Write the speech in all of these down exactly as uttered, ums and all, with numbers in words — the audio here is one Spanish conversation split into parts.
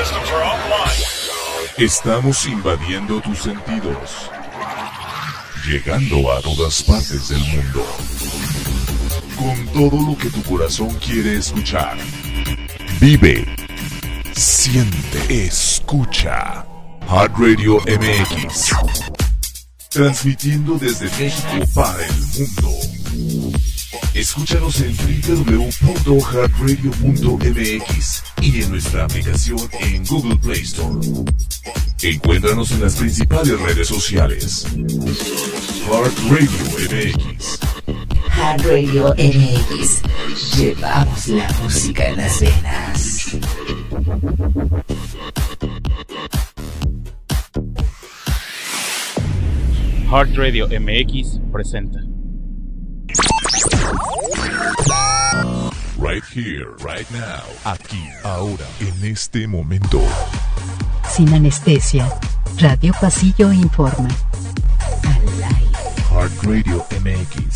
Estamos invadiendo tus sentidos, llegando a todas partes del mundo, con todo lo que tu corazón quiere escuchar. Vive, siente, escucha. Heart Radio M X, transmitiendo desde México para el mundo. Escúchanos en doble u doble u doble u punto heart radio punto m x y en nuestra aplicación en Google Play Store. Encuéntranos en las principales redes sociales. Heart Radio M X. Heart Radio M X. Llevamos la música en las venas. Heart Radio M X presenta. Right here, right now. Aquí, ahora, en este momento. Sin anestesia. Radio Pasillo informa. Al aire. Heart Radio M X.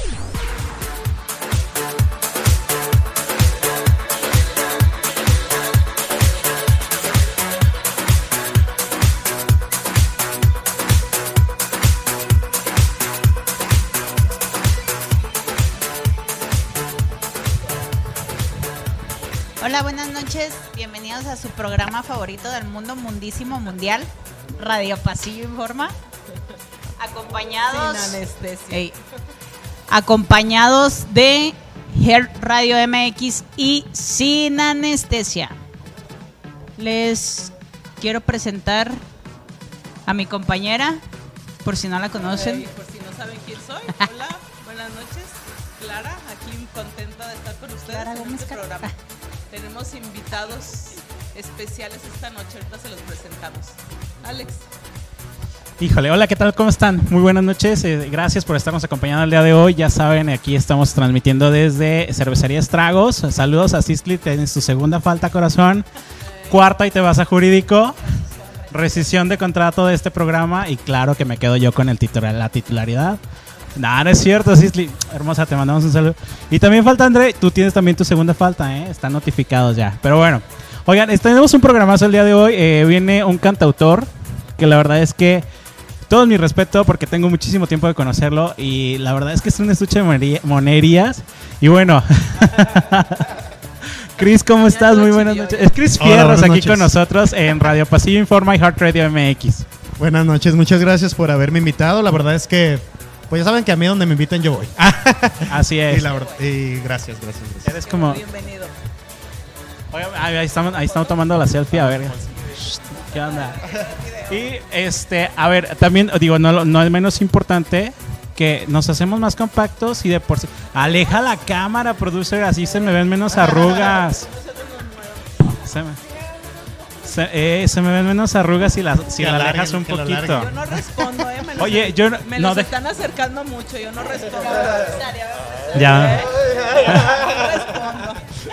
Hola, buenas noches, bienvenidos a su programa favorito del mundo mundísimo mundial, Radio Pasillo Informa, acompañados, Sin anestesia. Hey, acompañados de Heart Radio M X y Sin Anestesia. Les quiero presentar a mi compañera, por si no la conocen. Okay, por si no saben quién soy, hola, buenas noches, Clara, aquí contenta de estar con ustedes Clara en Gómez este Car- programa. Tenemos invitados especiales esta noche, ahorita se los presentamos. Alex. Híjole, hola, ¿qué tal? ¿Cómo están? Muy buenas noches, eh, gracias por estarnos acompañando el día de hoy. Ya saben, aquí estamos transmitiendo desde Cervecería Estragos. Saludos a Cisli, tienes tu segunda falta, corazón. Cuarta y te vas a jurídico. Rescisión de contrato de este programa y claro que me quedo yo con el titular, la titularidad. No, no es cierto, Cisli. Hermosa, te mandamos un saludo. Y también falta André, tú tienes también tu segunda falta, ¿eh? Están notificados ya. Pero bueno, oigan, tenemos un programazo el día de hoy. Eh, viene un cantautor que la verdad es que todo mi respeto porque tengo muchísimo tiempo de conocerlo y la verdad es que es un estuche de monerías. Y bueno, Chris, ¿cómo estás? Muy buenas noches. Es Chris Hola, Fierros buenas aquí noches. con nosotros en Radio Pasillo Informa y Heart Radio M X. Buenas noches, muchas gracias por haberme invitado. La verdad es que, pues ya saben que a mí donde me inviten yo voy. Así es. Y, la verdad, y gracias, gracias, gracias. Eres como... Bienvenido. Oigan, ahí estamos, ahí estamos tomando la selfie, a ver. ¿Qué onda? Y este, a ver, también digo, no, no es menos importante que nos hacemos más compactos y de por sí. Aleja la cámara, producer, así se me ven menos arrugas. Se me, se, eh, se me ven menos arrugas si la, si Que la alarguen, alejas un que lo poquito. alarguen. Yo no respondo, ¿eh? Me los, Oye, yo no- me no los de- están acercando mucho, yo no respondo. Ya. No respondo.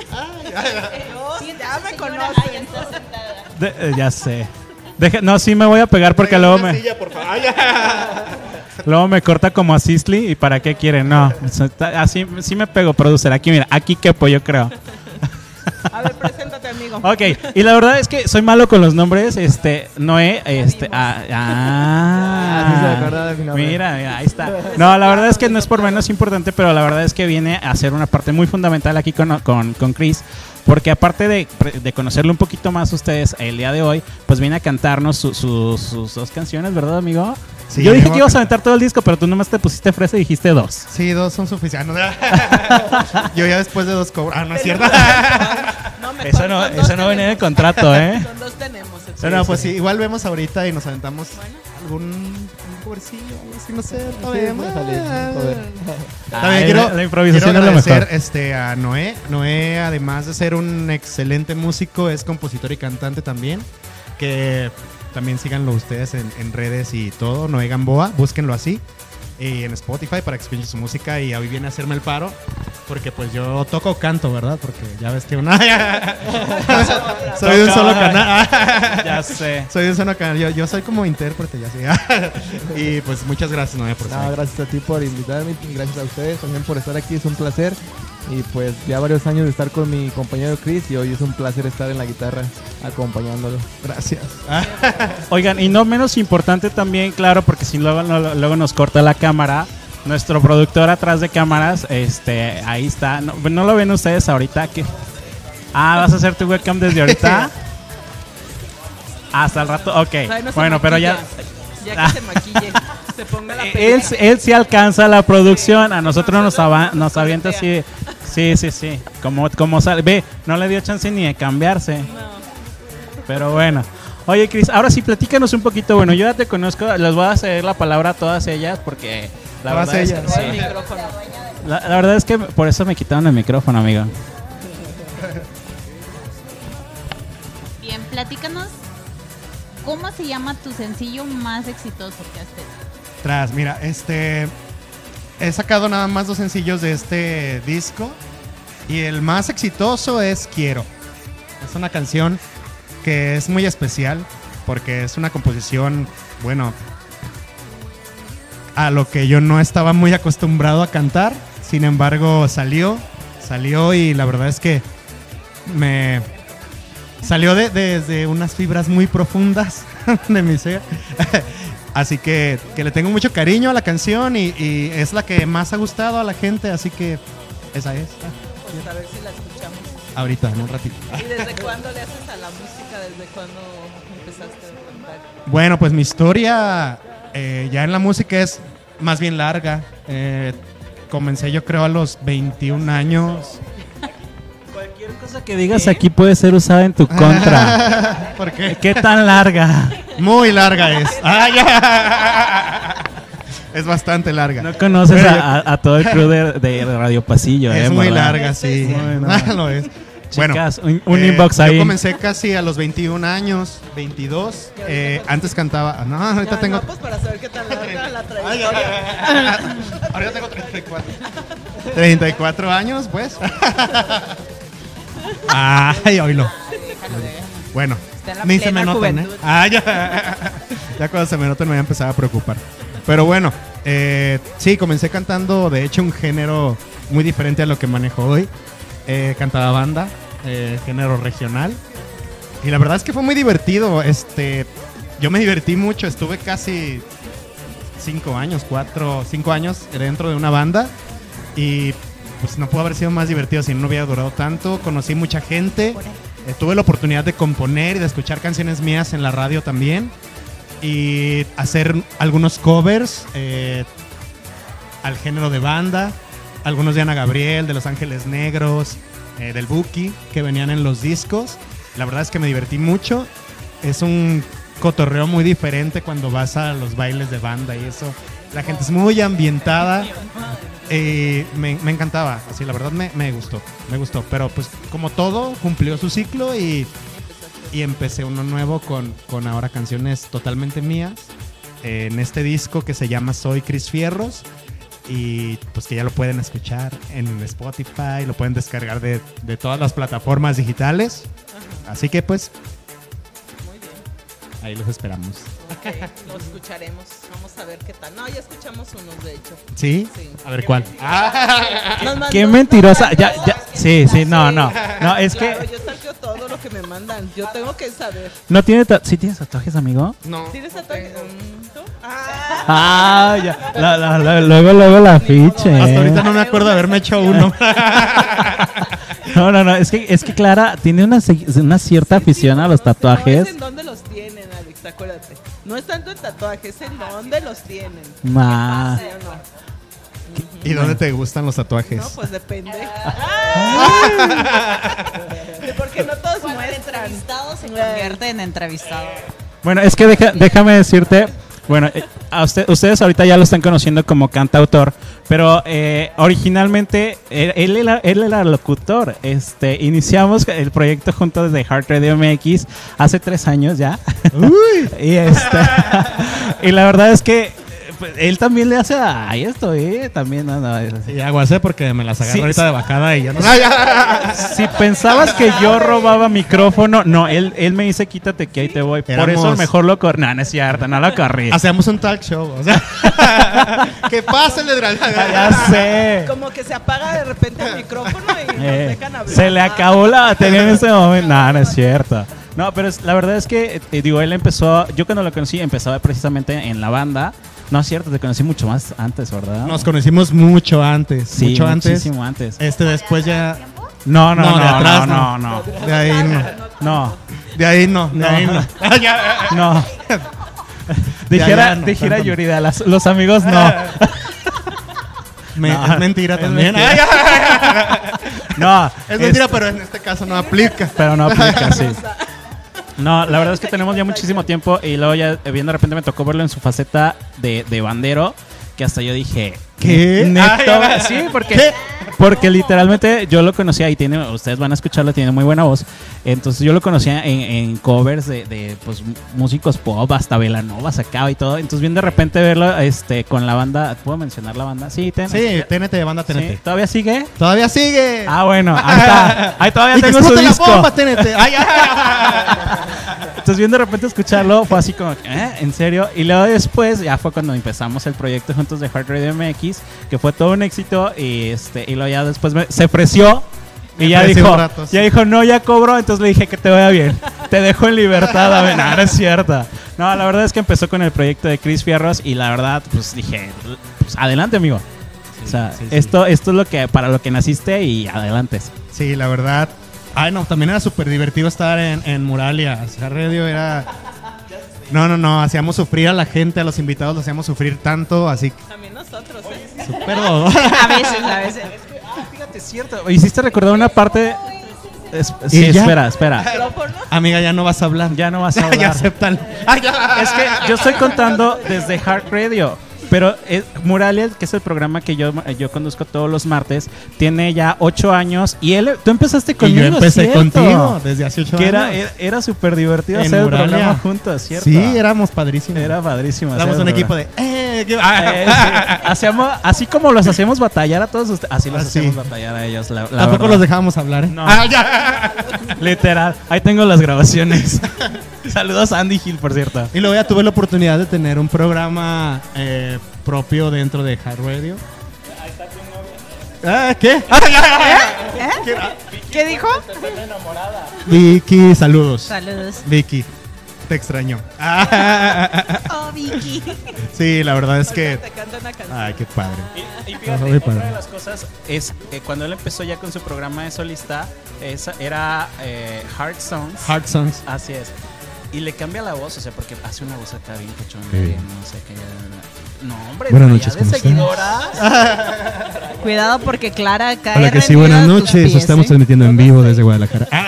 Yo, ya me conocen. De- eh, ya sé. Deja, no, sí me voy a pegar porque luego Una me, silla, por favor. Ay, ya. luego me corta como a Cisli y para qué quieren, no. Así sí me pego, producer. Aquí, mira, aquí quepo, yo creo. A ver, preséntate, amigo. Ok, y la verdad es que soy malo con los nombres. Este, Noé, este, ah, ah, Ah, sí se acuerda de mi nombre. mira, mira, ahí está. No, la verdad es que no es por menos importante, pero la verdad es que viene a ser una parte muy fundamental aquí con, con, con Chris. Porque aparte de, de conocerlo un poquito más ustedes el día de hoy, pues viene a cantarnos su, su, sus dos canciones, ¿verdad, amigo? Sí, Yo dije vengo que a ibas a cantar. aventar todo el disco, pero tú nomás te pusiste fresa y dijiste dos. Sí, dos son suficientes. Yo ya después de dos cobro. Ah, no es cierto. No, mejor Eso no, con dos eso no venía en el tenemos. contrato, ¿eh? Con dos tenemos. Pero no, pues sí. sí, igual vemos ahorita y nos aventamos algún un covercillo, algo así, no sé, todavía. puede salir, joder. También Ay, quiero, la, la improvisación quiero es lo agradecer mejor. este, a Noé. Noé, además de ser un excelente músico, es compositor y cantante también. Que también síganlo ustedes en, en redes y todo. Noé Gamboa, búsquenlo así. Y en Spotify para que escuchen su música. Y hoy viene a hacerme el paro. Porque pues yo toco o canto, ¿verdad? Porque ya ves que una... soy de un solo canal. Ya sé. Soy de un solo canal. Yo, yo soy como intérprete, ya sé. Y pues muchas gracias, Noé, por estar No, aquí. gracias a ti por invitarme y gracias a ustedes también por estar aquí, es un placer. Y pues ya varios años de estar con mi compañero Chris y hoy es un placer estar en la guitarra acompañándolo. Gracias. Oigan, y no menos importante también, claro, porque si luego, no- luego nos corta la cámara, nuestro productor atrás de cámaras, este, ahí está. No, no lo ven ustedes ahorita. ¿Qué? Ah, ¿vas a hacer tu webcam desde ahorita? Hasta el rato, ok. Todavía no se Bueno, pero ya... maquilla. Ya que se maquille, se ponga la Él, peluca. él sí alcanza la producción, a nosotros nos, ava- nos avienta así. Sí, sí, sí. Como, como sale. Ve, no le dio chance ni de cambiarse. No. Pero bueno. Oye, Cris, ahora sí, platícanos un poquito. Bueno, yo ya te conozco, les voy a ceder la palabra a todas ellas porque la Todas verdad ellas. es que El sí. micrófono. La, la verdad es que por eso me quitaron el micrófono, amigo. Bien, platícanos cómo se llama tu sencillo más exitoso que has tenido. Tras, mira, este. He sacado nada más dos sencillos de este disco. Y el más exitoso es Quiero. Es una canción que es muy especial. Porque es una composición, bueno, a lo que yo no estaba muy acostumbrado a cantar. Sin embargo, salió. Salió y la verdad es que me. Salió de, desde unas fibras muy profundas de mi ser. Así que, que le tengo mucho cariño a la canción y, y es la que más ha gustado a la gente. Así que esa es. Pues a ver si la escuchamos. Ahorita, en un ratito. ¿Y desde cuándo le haces a la música? ¿Desde cuándo empezaste a cantar? Bueno, pues mi historia eh, ya en la música es más bien larga. Eh, comencé yo creo a los veintiún años. Cualquier cosa que digas aquí puede ser usada en tu contra. ¿Por qué? ¿Qué tan larga? Muy larga es. Ah, ya. Es bastante larga. No conoces Pero a, yo- a- a todo el crew de, de Radio Pasillo, Es eh, muy ¿verdad? larga, sí. Muy, no. Ah, lo es. Bueno, Chicas, un, un eh, inbox ahí. Yo comencé casi a los veintiún años, veintidós. Eh, antes cantaba. No, ahorita Ya, tengo. no, pues para saber qué tan larga la Ay, trayectoria. ahorita tengo treinta y cuatro. treinta y cuatro años, pues. Ay, oílo. Bueno, Está en la ni se plena me notan, ¿eh? juventud. Ah, ya. Ya cuando se me notan me voy a empezar a preocupar. Pero bueno, eh, sí, comencé cantando, de hecho, un género muy diferente a lo que manejo hoy. Eh, cantaba banda, eh, género regional. Y la verdad es que fue muy divertido. Este, yo me divertí mucho, estuve casi cinco años, cuatro, cinco años dentro de una banda. Y pues no pudo haber sido más divertido si no hubiera durado tanto. Conocí mucha gente. Eh, tuve la oportunidad de componer y de escuchar canciones mías en la radio también. Y hacer algunos covers eh, al género de banda. Algunos de Ana Gabriel, de Los Ángeles Negros, eh, del Buki, que venían en los discos. La verdad es que me divertí mucho. Es un cotorreo muy diferente cuando vas a los bailes de banda y eso. La gente es muy ambientada. Eh, me, me encantaba, así la verdad me, me gustó, me gustó. Pero pues como todo, cumplió su ciclo y, y empecé uno nuevo con, con ahora canciones totalmente mías. Eh, en este disco que se llama Soy Cris Fierros. Y pues que ya lo pueden escuchar en Spotify, lo pueden descargar de, de todas las plataformas digitales. Así que pues Muy bien. ahí los esperamos. Ok, lo escucharemos. Vamos a ver qué tal. No, ya escuchamos unos, de hecho. ¿Sí? Sí. A ver cuál. Nos mandó- Qué nos mentirosa. mandó- Ya, ya. Sí, sí, no, no. No, es Claro, que yo stalkeo todo lo que me mandan. Yo tengo que saber. no tiene. ta- ¿Sí tienes tatuajes, amigo? No. ¿Tienes tatuaje? Mm, ¿tú? Ah, Ah, ya. La- la- la- luego, luego la ficha. Hasta eh. ahorita no me acuerdo de haberme hecho uno. No, no, no. Es que, es que Clara tiene una, se- una cierta afición a los no, no tatuajes. es en dónde los tienen, Alex, acuérdate. No es tanto en tatuajes, es en dónde los tienen. Ma. ¿Sí o no? ¿Y dónde te gustan los tatuajes? No, pues depende. Porque no todos Cuando el muestran. entrevistado se convierte en entrevistado. Bueno, es que deja- déjame decirte, bueno, eh, a usted- ustedes ahorita ya lo están conociendo como cantautor, pero eh, originalmente él, él era, él era locutor. Este, iniciamos el proyecto juntos desde Heart Radio M X hace tres años ya. Uy. y, este, y la verdad es que pues, él también le hace a esto, ¿eh? También, no, no, es así. Sí, aguacé porque me las agarro Sí, ahorita sí. de bajada y ya no. Si pensabas que yo robaba micrófono, no, él, él me dice quítate que ahí te voy. Por Éramos- eso mejor lo corrí. No, no es cierto, no lo corrí. Hacemos un talk show, o sea. ¿Qué pasa, Ledral? Ya sé. Como que se apaga de repente el micrófono y nos Eh, dejan hablar. se le acabó la batería en ese momento. No, no es cierto. No, pero es- la verdad es que, eh, digo, él empezó, yo cuando lo conocí empezaba precisamente en la banda. No es cierto, te conocí mucho más antes, ¿verdad? Nos conocimos mucho antes. Sí, mucho antes. muchísimo antes. Este después ya. No, no, No, no, de no, atrás, no, no. no, De ahí no. no, De ahí no. De No. ahí no. no. De allá Dijera, no, dijera tanto no. Yurida, las- los amigos no. Me- No, es mentira es también. mentira. No, Es mentira, es- pero en este caso no aplica. pero no aplica, sí. No, la verdad es que tenemos ya muchísimo tiempo y luego ya eh, bien de repente me tocó verlo en su faceta de, de bandero, que hasta yo dije, ¿Qué? Neto, Ay, sí, porque, ¿qué? porque literalmente yo lo conocía y tiene, ustedes van a escucharlo, tiene muy buena voz. Entonces yo lo conocía en, en covers de, de pues, m- músicos pop, hasta Velanova sacaba y todo. Entonces bien de repente verlo este con la banda, ¿puedo mencionar la banda? Sí, ten- Sí, T N T, banda T N T. sí. ¿Todavía sigue? Todavía sigue. Ah, bueno, ahí está. Ahí todavía Y que tengo su explote disco. la bomba, T N T. Ay, ay. Entonces bien de repente escucharlo fue así como, ¿eh? ¿En serio? Y luego después ya fue cuando empezamos el proyecto juntos de Heart Radio M X, que fue todo un éxito y este y luego ya después me- se ofreció y Me ya ofreció dijo, un rato, sí. ya dijo, no, ya cobró, entonces le dije que te vaya bien, te dejo en libertad, a ver, no, no es cierto. No, la verdad es que empezó con el proyecto de Chris Fierros y la verdad, pues dije, pues adelante, amigo. O sea, sí, sí. esto, esto es lo que, para lo que naciste y adelante. Sí, la verdad. Ay, no, también era súper divertido estar en, en Muralia. O sea, radio era. No, no, no. Hacíamos sufrir a la gente, a los invitados, los hacíamos sufrir tanto, así. También nosotros, ¿eh? Súper. A veces, a veces. Fíjate, es cierto. Hiciste recordar una parte. Es- ¿Y sí, ya? espera, espera. Amiga, ya no vas a hablar. Ya no vas a Ya hablar. aceptan. Es que yo estoy contando desde Heart Radio. Pero es, Muralia, que es el programa que yo, yo conduzco todos los martes, tiene ya ocho años. Y él, tú empezaste Y conmigo, yo empecé ¿cierto? contigo desde hace ocho Que años. era, era, era súper divertido En hacer el Muralia. programa juntos, ¿cierto? Sí, éramos padrísimos. Era padrísimo. Éramos hacer un el equipo de. programa. Eh, ¿qué- Eh, sí. Hacíamos, así como los hacemos batallar a todos ustedes, así los Así. hacemos batallar a ellos. La, la Tampoco verdad. los dejábamos hablar. ¿eh? No. Ah, ya. Literal. Ahí tengo las grabaciones. Saludos a Andy Hill, por cierto. Y luego ya tuve la oportunidad de tener un programa eh, propio dentro de Hard Radio. Ah, ¿qué? Ah, ya. ¿Eh? ¿Qué dijo? Vicky, saludos. Saludos. Vicky, te extraño. Ah, Oh, Vicky. sí, la verdad es que. Te canta una canción. Ay, qué padre. Y, y Muy fíjate, padre. una de las cosas es que cuando él empezó ya con su programa de solista, esa era eh, Heart Songs. Hard Songs. Así es. Y le cambia la voz, o sea, porque hace una voz acá bien cochona, Sí. bien, no sé qué. No, hombre, Buenas ya noches, de ¿cómo están? seguidoras. Cuidado porque Clara cae Hola, que sí, rendida buenas a tus noches. pies, Estamos ¿eh? transmitiendo en vivo desde Guadalajara. Ah,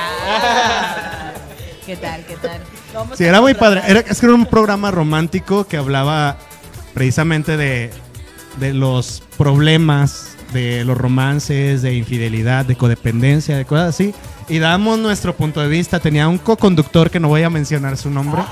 ¿Qué tal? ¿Qué tal? Vamos sí, a era muy contratar. padre. Era, es que era un programa romántico que hablaba precisamente de, de los problemas, de los romances, de infidelidad, de codependencia, de cosas así. Y damos nuestro punto de vista. Tenía un co-conductor que no voy a mencionar su nombre.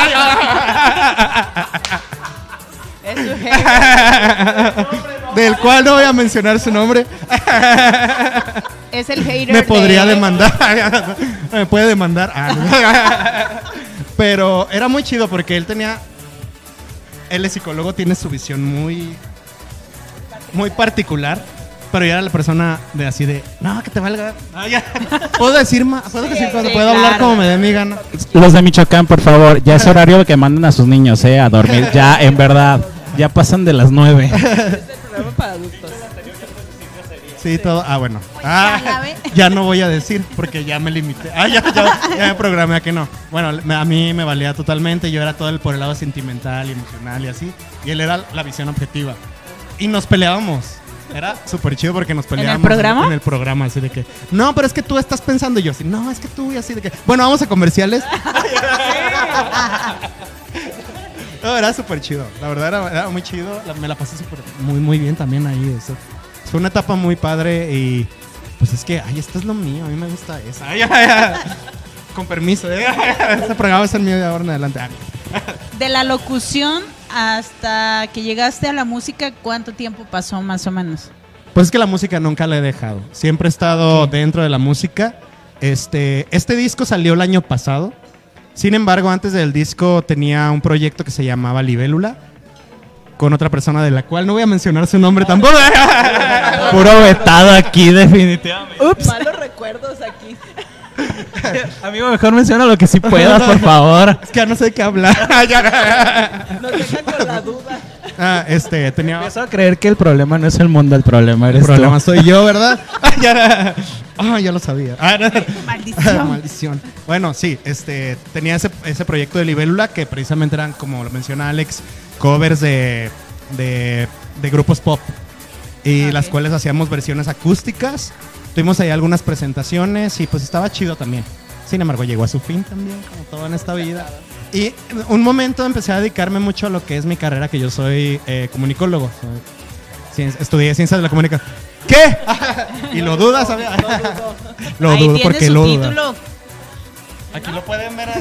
Es su hater. Del cual no voy a mencionar su nombre. Es el hater. Me podría de- demandar. Me puede demandar. Ah, no. Pero era muy chido porque él tenía. Él es psicólogo, tiene su visión muy. Muy particular. Pero yo era la persona de así de. No, que te valga. Ah, ya. Puedo decir más. Puedo decir cuando sí, puedo hablar claro. como me dé mi gana. Los de Michoacán, por favor, ya es horario de que manden a sus niños, eh, a dormir. Ya, en verdad, ya pasan de las nueve. Es el programa para adultos. Sí, todo. Ah, bueno. Ya Ah, la ve. ya no voy a decir porque ya me limité. Ah, ya, ya, ya me programé a que no. Bueno, me- a mí me valía totalmente. Yo era todo el por el lado sentimental y emocional y así. Y él era la visión objetiva. Y nos peleábamos. Era súper chido porque nos peleábamos. programa? En el programa, así de que. No, pero es que tú estás pensando. Y yo así, no, es que tú y así de que. Bueno, vamos a comerciales. No, era súper chido. La verdad era, era muy chido. La- me la pasé súper muy, muy bien también ahí. Eso. Fue una etapa muy padre y pues es que, ay, esto es lo mío, a mí me gusta eso. Ay, ay, ay. Con permiso, ¿eh? Este programa va a ser mío de ahora en adelante. Ah, De la locución hasta que llegaste a la música, ¿cuánto tiempo pasó más o menos? Pues es que la música nunca la he dejado. Siempre he estado dentro de la música. Este, este disco salió el año pasado. Sin embargo, antes del disco tenía un proyecto que se llamaba Libélula, con otra persona de la cual no voy a mencionar su nombre tampoco. Puro vetado aquí, definitivamente. Ups. Malos recuerdos aquí. Amigo, mejor menciona lo que sí puedas, por favor. Es que ya no sé de qué hablar. Nos dejan con la duda. Ah, este, tenía... Empiezo a creer que el problema no es el mundo, el problema eres El problema tú. soy yo, ¿verdad? Ah, ya, ah, ya lo sabía. Ah, no. Maldición. Maldición. Bueno, sí, este, tenía ese, ese proyecto de Libélula que precisamente eran, como lo menciona Alex, covers de, de, de grupos pop. Y Ok. las cuales hacíamos versiones acústicas. Tuvimos ahí algunas presentaciones y pues estaba chido también. Sin embargo, llegó a su fin también, como todo en esta vida. Y un momento empecé a dedicarme mucho a lo que es mi carrera, que yo soy eh, comunicólogo. Soy, cien- estudié ciencias de la comunicación. ¿Qué? Y lo dudas, ¿sabes? Lo Ahí dudo tiene porque su lo duda. título. Aquí lo pueden ver.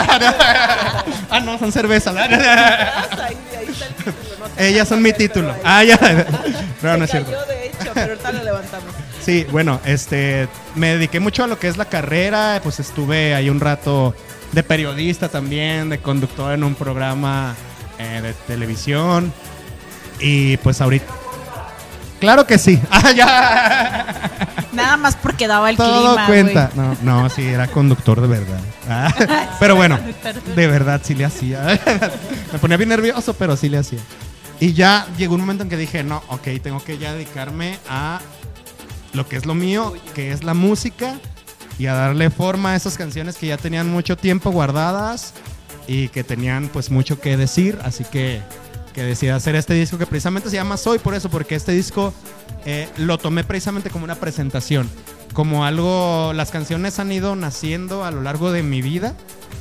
Ah, no, son cervezas. Ahí, ahí está el título. No sé. Ellas son mi título. Ah, ya. No, no es Se cierto. cayó, de hecho, pero ahorita lo levantamos. Sí, bueno, este, me dediqué mucho a lo que es la carrera, pues estuve ahí un rato de periodista también, de conductor en un programa eh, de televisión y pues ahorita... Claro que sí. Ah, ya. Nada más porque daba el Todo clima, cuenta. No, no, sí, era conductor de verdad. Ah, pero bueno, de verdad sí le hacía. Me ponía bien nervioso, pero sí le hacía. Y ya llegó un momento en que dije, no, ok, tengo que ya dedicarme a lo que es lo mío, que es la música, y a darle forma a esas canciones que ya tenían mucho tiempo guardadas y que tenían pues mucho que decir. Así que, que decidí hacer este disco que precisamente se llama Soy, por eso, porque este disco eh, lo tomé precisamente como una presentación, como algo, las canciones han ido naciendo a lo largo de mi vida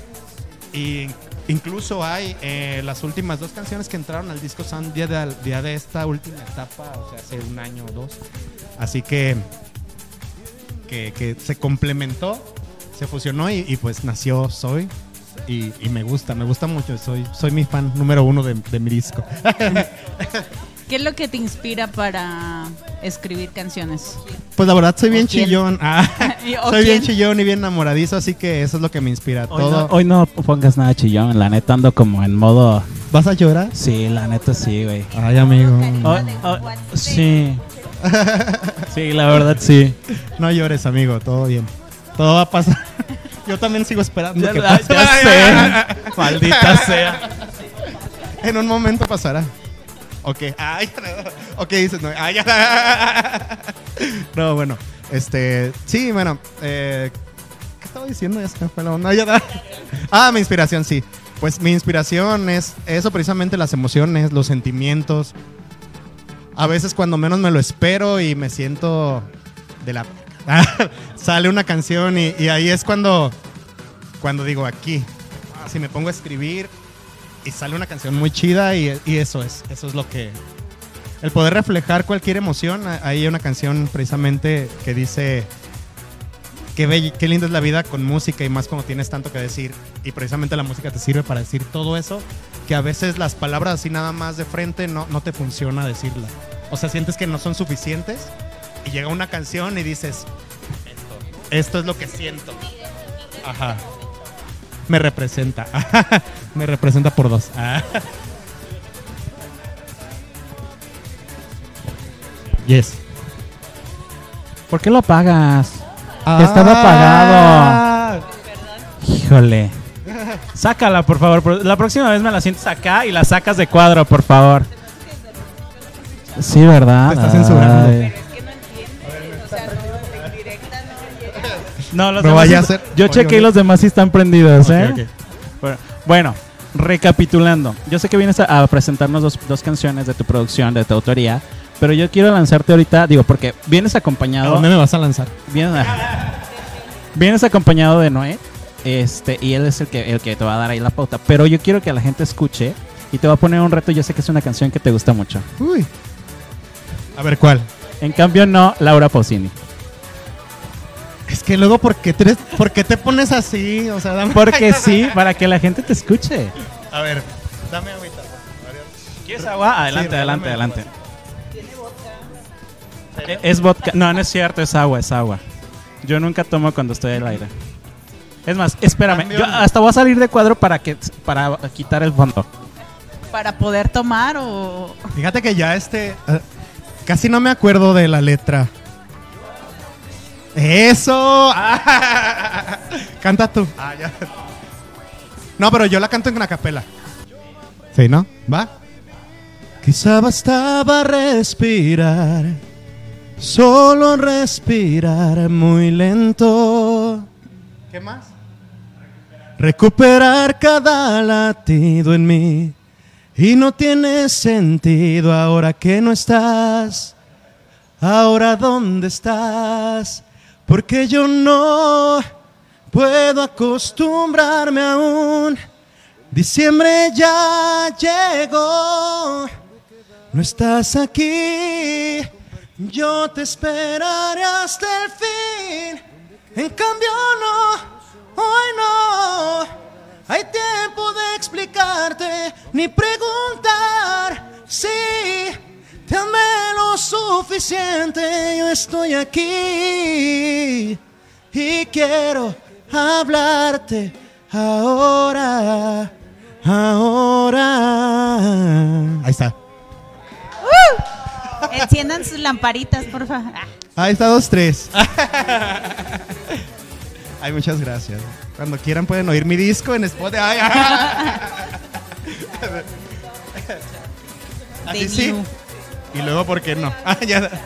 y incluso hay eh, las últimas dos canciones que entraron al disco son día de, día de esta última etapa, o sea, hace un año o dos. Así que, que, que se complementó, se fusionó y, y pues nació Soy. Y, y me gusta, me gusta mucho. Soy, soy mi fan número uno de, de mi disco. ¿Qué es lo que te inspira para escribir canciones? Pues la verdad soy bien ¿O quién? chillón. Ah, ¿O soy bien quién? chillón y bien enamoradizo, así que eso es lo que me inspira. Hoy todo. no, hoy no pongas nada chillón, la neta ando como en modo... ¿Vas a llorar? Sí, la neta sí, güey. Ay, amigo. Oh, oh, sí. Sí, la verdad sí. No llores, amigo, todo bien. Todo va a pasar. Yo también sigo esperando Ya, que ya pase. sé. Maldita sea. En un momento pasará. Ok. Ay, no. Ok, dices no. Ay, ya. No, bueno. Este. Sí, bueno. Eh, ¿Qué estaba diciendo? Ya se me fue la onda. Ya. Ah, mi inspiración, sí. Pues mi inspiración es eso, precisamente las emociones, los sentimientos. A veces cuando menos me lo espero y me siento de la... sale una canción y, y ahí es cuando, cuando digo aquí, ah, si me pongo a escribir y sale una canción muy chida y, y eso es, eso es lo que... El poder reflejar cualquier emoción. Ahí hay una canción precisamente que dice... Qué, bella, qué linda es la vida con música y más cuando tienes tanto que decir. Y precisamente la música te sirve para decir todo eso, que a veces las palabras así nada más de frente no, no te funciona decirlas. O sea, sientes que no son suficientes y llega una canción y dices, esto, esto es lo que siento. Ajá. Me representa. Me representa por dos. Yes. ¿Por qué lo pagas? Ah. Estaba apagado. Híjole. Sácala, por favor. Por- La próxima vez me la sientes acá y la sacas de cuadro, por favor. Sí, ¿verdad? Te está censurando. Ay. Es que no entiende. O sea, no, en directa no llega. No, los No demás vaya a sí- ser- Yo Oye, chequé y oye. los demás sí están prendidos, Ok, ¿eh? ok. Bueno, bueno, recapitulando. Yo sé que vienes a, a presentarnos dos, dos canciones de tu producción, de tu autoría, pero yo quiero lanzarte ahorita, digo, porque vienes ¿A acompañado... dónde me vas a lanzar? Vienes, vienes acompañado de Noé, este, y él es el que, el que te va a dar ahí la pauta. Pero yo quiero que la gente escuche y te va a poner un reto. Yo sé que es una canción que te gusta mucho. Uy. A ver, ¿cuál? En cambio, no, Laura Pausini. Es que luego, ¿por qué te, ¿por qué te pones así? O sea, dame... Porque sí, para que la gente te escuche. A ver, dame agüita. ¿Quieres agua? Adelante, Sí, adelante, regálame adelante. Eh, Es vodka. No, no es cierto, es agua, es agua. Yo nunca tomo cuando estoy al aire. Es más, espérame. Cambio. Yo hasta voy a salir de cuadro para que para quitar el fondo. Para poder tomar o... Fíjate que ya este... eh, casi no me acuerdo de la letra. ¡Eso! Ah, canta tú. Ah, ya. No, pero yo la canto en una capela. Sí, ¿no? ¿Va? Quizá bastaba respirar, solo respirar muy lento. ¿Qué más? Recuperar cada latido en mí. Y no tiene sentido ahora que no estás. Ahora dónde estás. Porque yo no puedo acostumbrarme aún. Diciembre ya llegó. No estás aquí. Yo te esperaré hasta el fin. En cambio no, hoy no. Hay tiempo de explicarte, ni preguntar si te amé lo suficiente. Yo estoy aquí y quiero hablarte ahora, ahora. Ahí está. ¡Uh! Enciendan sus lamparitas, por favor. Ah. Ahí está, dos, tres. Ay, muchas gracias. Cuando quieran pueden oír mi disco en Spotify. Ay, Así De sí. New. Y luego, ¿por qué no? Ah, ya. Ok,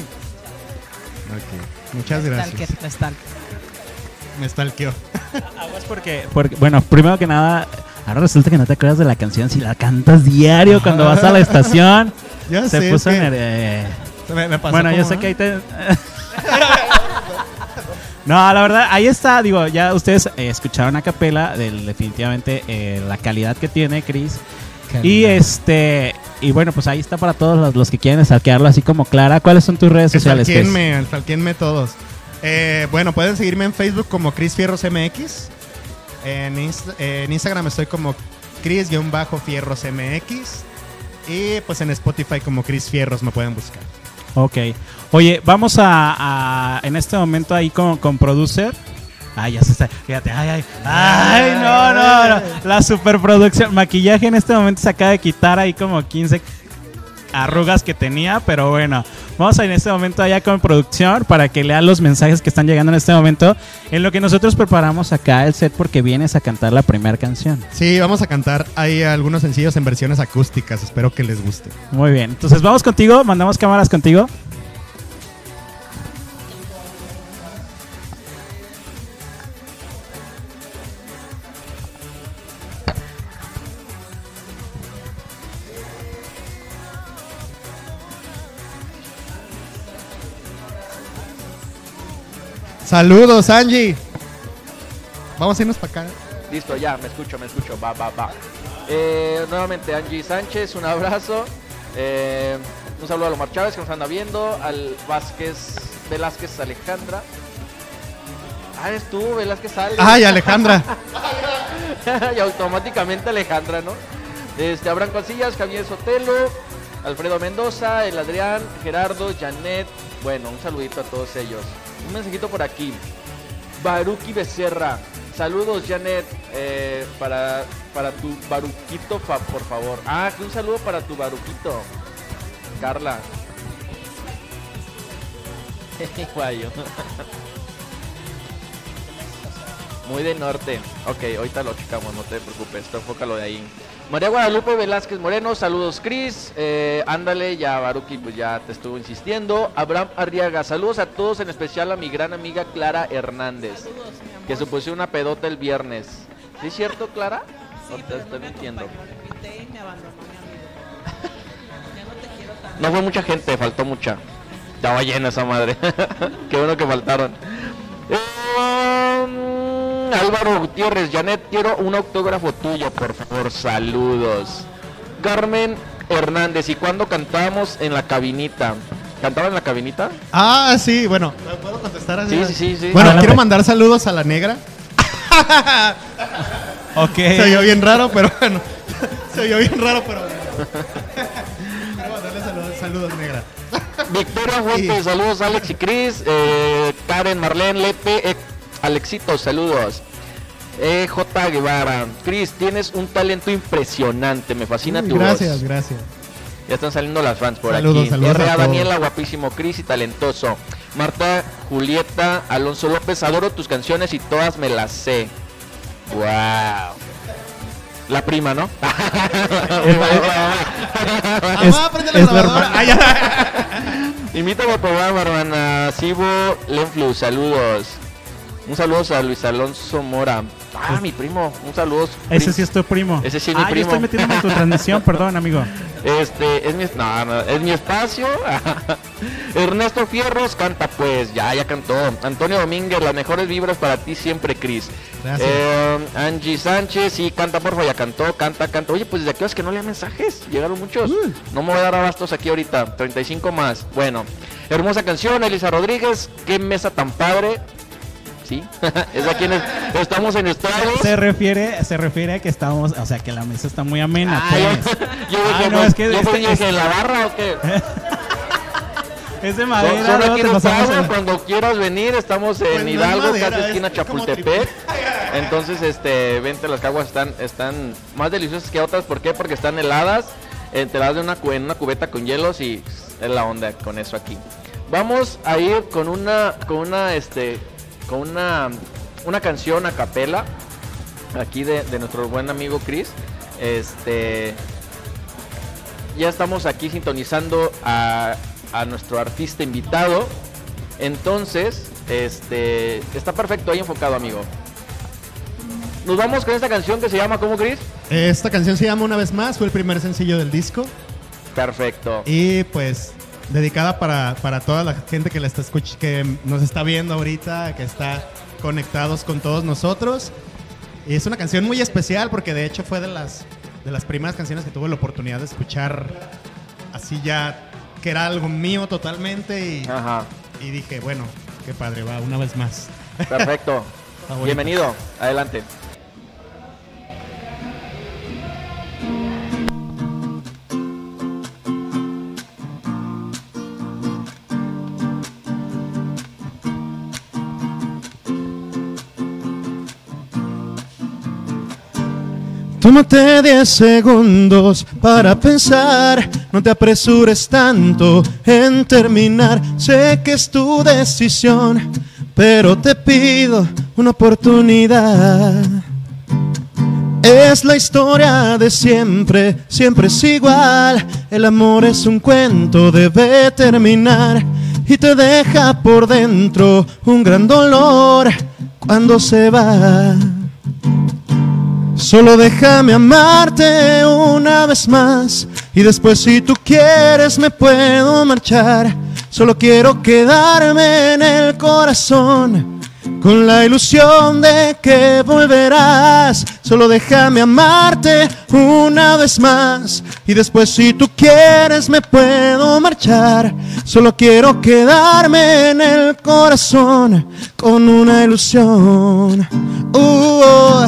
muchas gracias. Stalker, stalker. Me stalkeó. Aguas porque, porque, bueno, primero que nada, ahora resulta que no te acuerdas de la canción si la cantas diario cuando vas a la estación. Ya Se sé, puso es en que el, eh, me, me pasó Bueno, yo como, sé ¿no? que ahí te... No, la verdad, ahí está, digo, ya ustedes eh, escucharon a capela, del, definitivamente eh, la calidad que tiene Chris. Y este, y bueno, pues ahí está para todos los, los que quieren stalkearlo, así como Clara. ¿Cuáles son tus redes sociales, Chris? Stalkeenme, stalkeenme todos. Eh, bueno, pueden seguirme en Facebook como Chris Fierros M X. En, Inst- en Instagram estoy como Chris-Fierros M X. Y pues en Spotify como Chris Fierros me pueden buscar. Ok. Oye, vamos a, a en este momento ahí con, con Producer. Ay, ya se está. Fíjate, ay, ay. Ay, no, no, no. La superproducción. Maquillaje en este momento se acaba de quitar ahí como quince arrugas que tenía, pero bueno. Vamos a ir en este momento allá con producción para que lean los mensajes que están llegando en este momento. En lo que nosotros preparamos acá el set porque vienes a cantar la primera canción. Sí, vamos a cantar. Hay algunos sencillos en versiones acústicas. Espero que les guste. Muy bien. Entonces vamos contigo. Mandamos cámaras contigo. Saludos, Angie. Vamos a irnos para acá. Listo, ya, me escucho, me escucho, va, va, va. Eh, nuevamente Angie Sánchez, un abrazo. Eh, un saludo a Lomar Chávez que nos anda viendo. Al Vázquez, Velázquez Alejandra. Ah, eres tú, Velázquez Ale. Ay, Alejandra. Y automáticamente Alejandra, ¿no? Este, Abraham Casillas, Javier Sotelo, Alfredo Mendoza, el Adrián, Gerardo, Janet. Bueno, un saludito a todos ellos. Un mensajito por aquí. Baruki Becerra. Saludos, Janet. Eh, para, para tu Baruquito, fa, por favor. Ah, que un saludo para tu Baruquito. Carla. Guayo. Muy de norte. Ok, ahorita lo checamos, no te preocupes. Tú enfócalo de ahí. María Guadalupe Velázquez Moreno, saludos Cris, eh, ándale, ya Baruki pues ya te estuvo insistiendo. Abraham Arriaga, saludos a todos, en especial a mi gran amiga Clara Hernández, Saludos, mi amor. que se puso una pedota el viernes. ¿Sí es cierto, Clara? Sí, ¿O te pero estoy no me mintiendo? acompañó, le invité y me abandonó mi amigo. Ya no te quiero tanto. No fue mucha gente, faltó mucha. Estaba llena esa madre. Qué bueno que faltaron. Eh, Álvaro Gutiérrez, Janet, quiero un autógrafo tuyo, por favor, saludos. Carmen Hernández, ¿y cuándo cantábamos en la cabinita? ¿Cantaban en la cabinita? Ah, sí, bueno. ¿Puedo contestar así? Sí, sí, sí, sí. Bueno, Adelante. quiero mandar saludos a la negra. Ok. Se oyó bien raro, pero bueno. Se oyó bien raro, pero bueno. Saludos, saludos, negra. Victoria Fuentes, Y- saludos Alex y Chris. Eh, Karen, Marlene, Lepe, eh, Alexito, saludos. E J Guevara, Chris, tienes un talento impresionante, me fascina Uy, tu gracias, voz. gracias. Ya están saliendo las fans por Saludos, aquí. saludos R A a todos. Daniela, guapísimo, Chris y talentoso. Marta, Julieta, Alonso López, adoro tus canciones y todas me las sé. Wow. La prima, ¿no? Es- Mamá, prende la es la grabadora. hermana. Ay, ya. Invítame al programa, hermana. Sibo Lenflu, saludos. Un saludo a Luis Alonso Mora. Ah, mi primo. Un saludo. Ese sí es tu primo. Ese sí es mi ah, primo. yo estoy metiéndome en tu transmisión, perdón, amigo. Este, es mi, no, no, es mi espacio. Ernesto Fierros canta pues, ya, ya cantó. Antonio Domínguez, las mejores vibras para ti siempre, Cris. Gracias. Eh, Angie Sánchez, sí, canta porfa, ya cantó, canta, canta. Oye, pues desde aquí es que no lea mensajes, llegaron muchos. No me voy a dar abastos aquí ahorita, treinta y cinco más. Bueno, hermosa canción, Elisa Rodríguez, qué mesa tan padre. Sí, es a quienes estamos en estragos. Se refiere, se refiere a que estamos, o sea, que la mesa está muy amena. Ah, pues. yo, yo Ah, dije, no, no, es que yo este- dije, este- ¿en la barra o qué? Es de Son, madera, son ¿no? aquí Te en pasamos Estragos, el- cuando quieras venir, estamos en Pues no es Hidalgo, madera, casi es esquina como Chapultepec. Entonces, este, vente, las caguas están, están más deliciosas que otras. ¿Por qué? Porque están heladas, eh, te las de una, cu- en una cubeta con hielos y es la onda con eso aquí. Vamos a ir con una, con una, este, con una, una canción a capela aquí de, de nuestro buen amigo Chris. Este, ya estamos aquí sintonizando a, a nuestro artista invitado. Entonces, este, está perfecto ahí enfocado, amigo. Nos vamos con esta canción que se llama ¿cómo, Chris? Esta canción se llama Una vez más, fue el primer sencillo del disco. Perfecto. Y pues dedicada para, para toda la gente que la está escuch que nos está viendo ahorita, que está conectados con todos nosotros. Y es una canción muy especial porque de hecho fue de las, de las primeras canciones que tuve la oportunidad de escuchar así ya, que era algo mío totalmente. Y, Ajá. y dije, bueno, qué padre, va, una vez más. Perfecto. Está bonito. Bienvenido. Adelante. Tómate diez segundos para pensar, no te apresures tanto en terminar. Sé que es tu decisión, pero te pido una oportunidad. Es la historia de siempre, siempre es igual. El amor es un cuento, debe terminar y te deja por dentro un gran dolor cuando se va. Solo déjame amarte una vez más y después si tú quieres me puedo marchar. Solo quiero quedarme en el corazón con la ilusión de que volverás. Solo déjame amarte una vez más y después si tú quieres me puedo marchar. Solo quiero quedarme en el corazón con una ilusión. Uh, oh.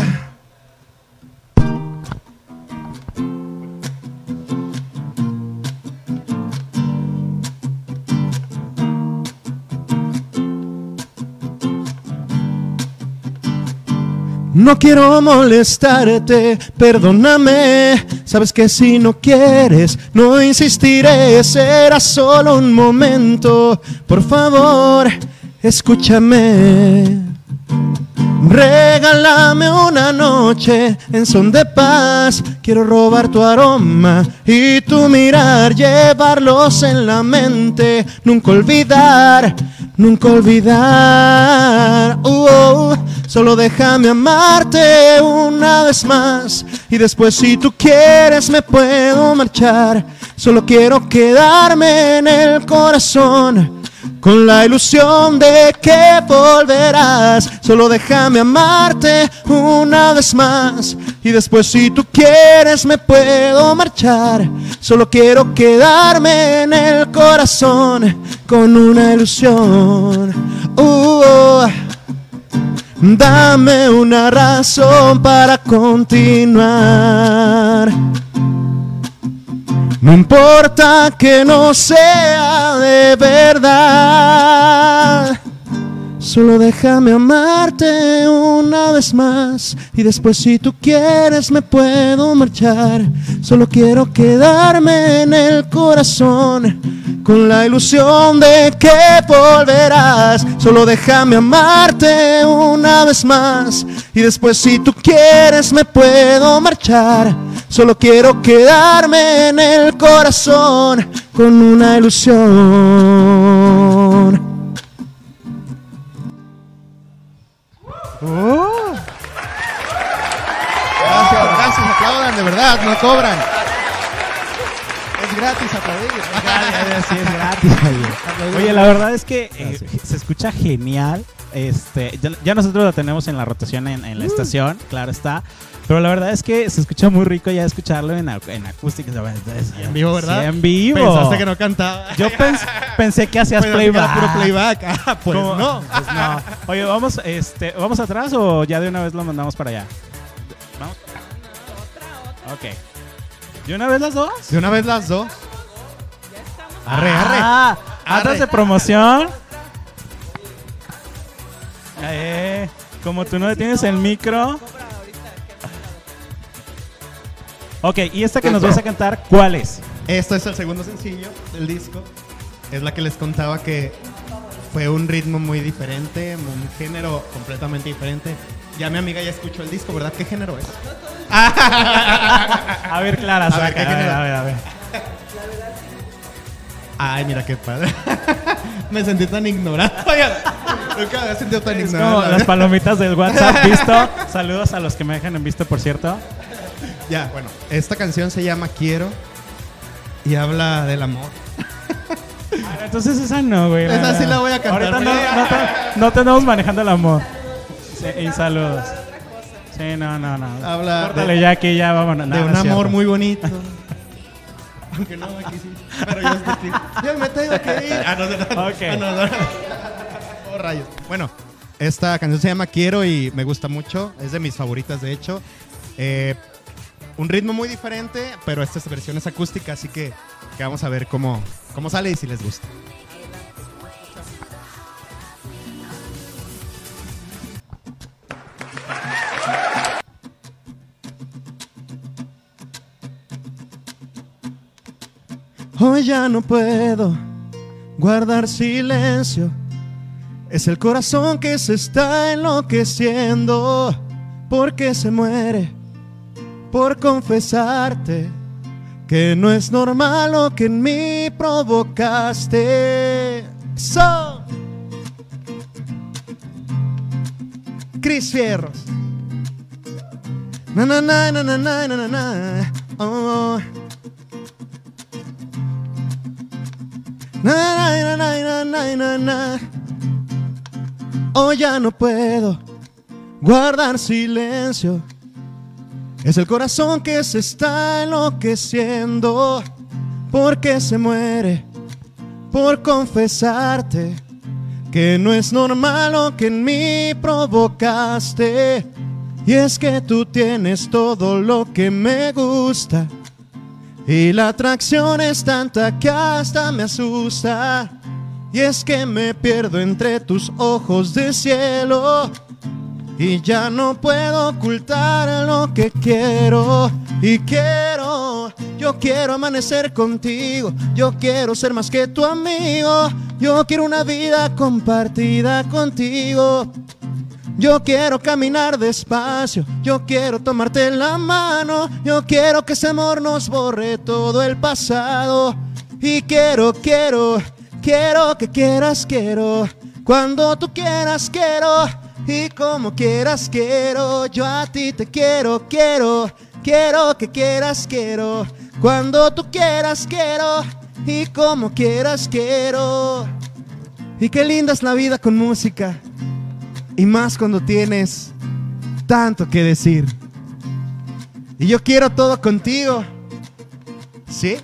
No quiero molestarte, perdóname. Sabes que si no quieres, no insistiré. Será solo un momento. Por favor, escúchame. Regálame una noche en son de paz. Quiero robar tu aroma y tu mirar, llevarlos en la mente. Nunca olvidar, nunca olvidar. Uh, oh. Solo déjame amarte una vez más y después si tú quieres me puedo marchar. Solo quiero quedarme en el corazón con la ilusión de que volverás. Solo déjame amarte una vez más y después si tú quieres me puedo marchar. Solo quiero quedarme en el corazón con una ilusión. Uh, oh. Dame una razón para continuar. No importa que no sea de verdad, solo déjame amarte una vez más. Y después si tú quieres me puedo marchar. Solo quiero quedarme en el corazón con la ilusión de que volverás. Solo déjame amarte una vez más. Y después si tú quieres me puedo marchar. Solo quiero quedarme en el corazón con una ilusión. Oh. Gracias, gracias, aplaudan, de verdad, no cobran. Es gratis aplaudir. Sí, es gratis. Oye, la verdad es que eh, se escucha genial. Este, ya, ya nosotros lo tenemos en la rotación en, en la uh. estación, claro está. Pero la verdad es que se escucha muy rico ya escucharlo en, en acústica. En vivo, ¿verdad? Sí, en vivo. Pensaste que no cantaba. Yo pens, pensé que hacías pues playback. Puro playback. Ah, pues ¿Cómo? no. Pues no. Oye, vamos, este, ¿vamos atrás o ya de una vez lo mandamos para allá? Vamos. No, otra, otra. Ok. ¿De una vez las dos? De una vez las dos. Arre, arre. Ah, arre. Antes de promoción. Eh, como tú no detienes el micro. Ok, y esta que nos vas a cantar, ¿cuál es? Esto es el segundo sencillo del disco. Es la que les contaba que fue un ritmo muy diferente, un género completamente diferente. Ya mi amiga ya escuchó el disco, ¿verdad? ¿Qué género es? A ver, Clara, a ver, ¿qué a ver, género? a ver, a ver. Ay, mira qué padre. Me sentí tan ignorante. Nunca me había sentido tan Es ignorante. como las palomitas del WhatsApp, visto. Saludos a los que me dejan en visto, por cierto. Ya, bueno, esta canción se llama Quiero y habla del amor. Entonces esa no, güey. Esa sí la voy a cantar. Ahorita no, no, te, no te andamos manejando el amor. Sí, y saludos. Sí, no, no, no. Habla Córtale de, ya aquí, ya vámonos. de No, un no es amor cierto. muy bonito. Aunque no, aquí sí. Pero yo estoy aquí. Ya me tengo que ir. Ah, no, no, no. Ok. Ah, no, no. Oh, rayos. Bueno, esta canción se llama Quiero y me gusta mucho. Es de mis favoritas, de hecho. Eh... Un ritmo muy diferente, pero esta es versión es acústica, así que, que vamos a ver cómo, cómo sale y si les gusta. Hoy ya no puedo guardar silencio. Es el corazón que se está enloqueciendo porque se muere por confesarte que no es normal lo que en mí provocaste. So, Cris Fierros. Na na na na na na na na. Oh. Na na na na na na na. Hoy ya no puedo guardar silencio. Es el corazón que se está enloqueciendo porque se muere por confesarte que no es normal lo que en mí provocaste. Y es que tú tienes todo lo que me gusta y la atracción es tanta que hasta me asusta. Y es que me pierdo entre tus ojos de cielo y ya no puedo ocultar lo que quiero. Y quiero, yo quiero amanecer contigo. Yo quiero ser más que tu amigo. Yo quiero una vida compartida contigo. Yo quiero caminar despacio. Yo quiero tomarte la mano. Yo quiero que ese amor nos borre todo el pasado. Y quiero, quiero, quiero que quieras, quiero. Cuando tú quieras, quiero. Y como quieras quiero, yo a ti te quiero, quiero, quiero que quieras quiero, cuando tú quieras quiero, y como quieras quiero. Y qué linda es la vida con música, y más cuando tienes tanto que decir. Y yo quiero todo contigo, ¿sí?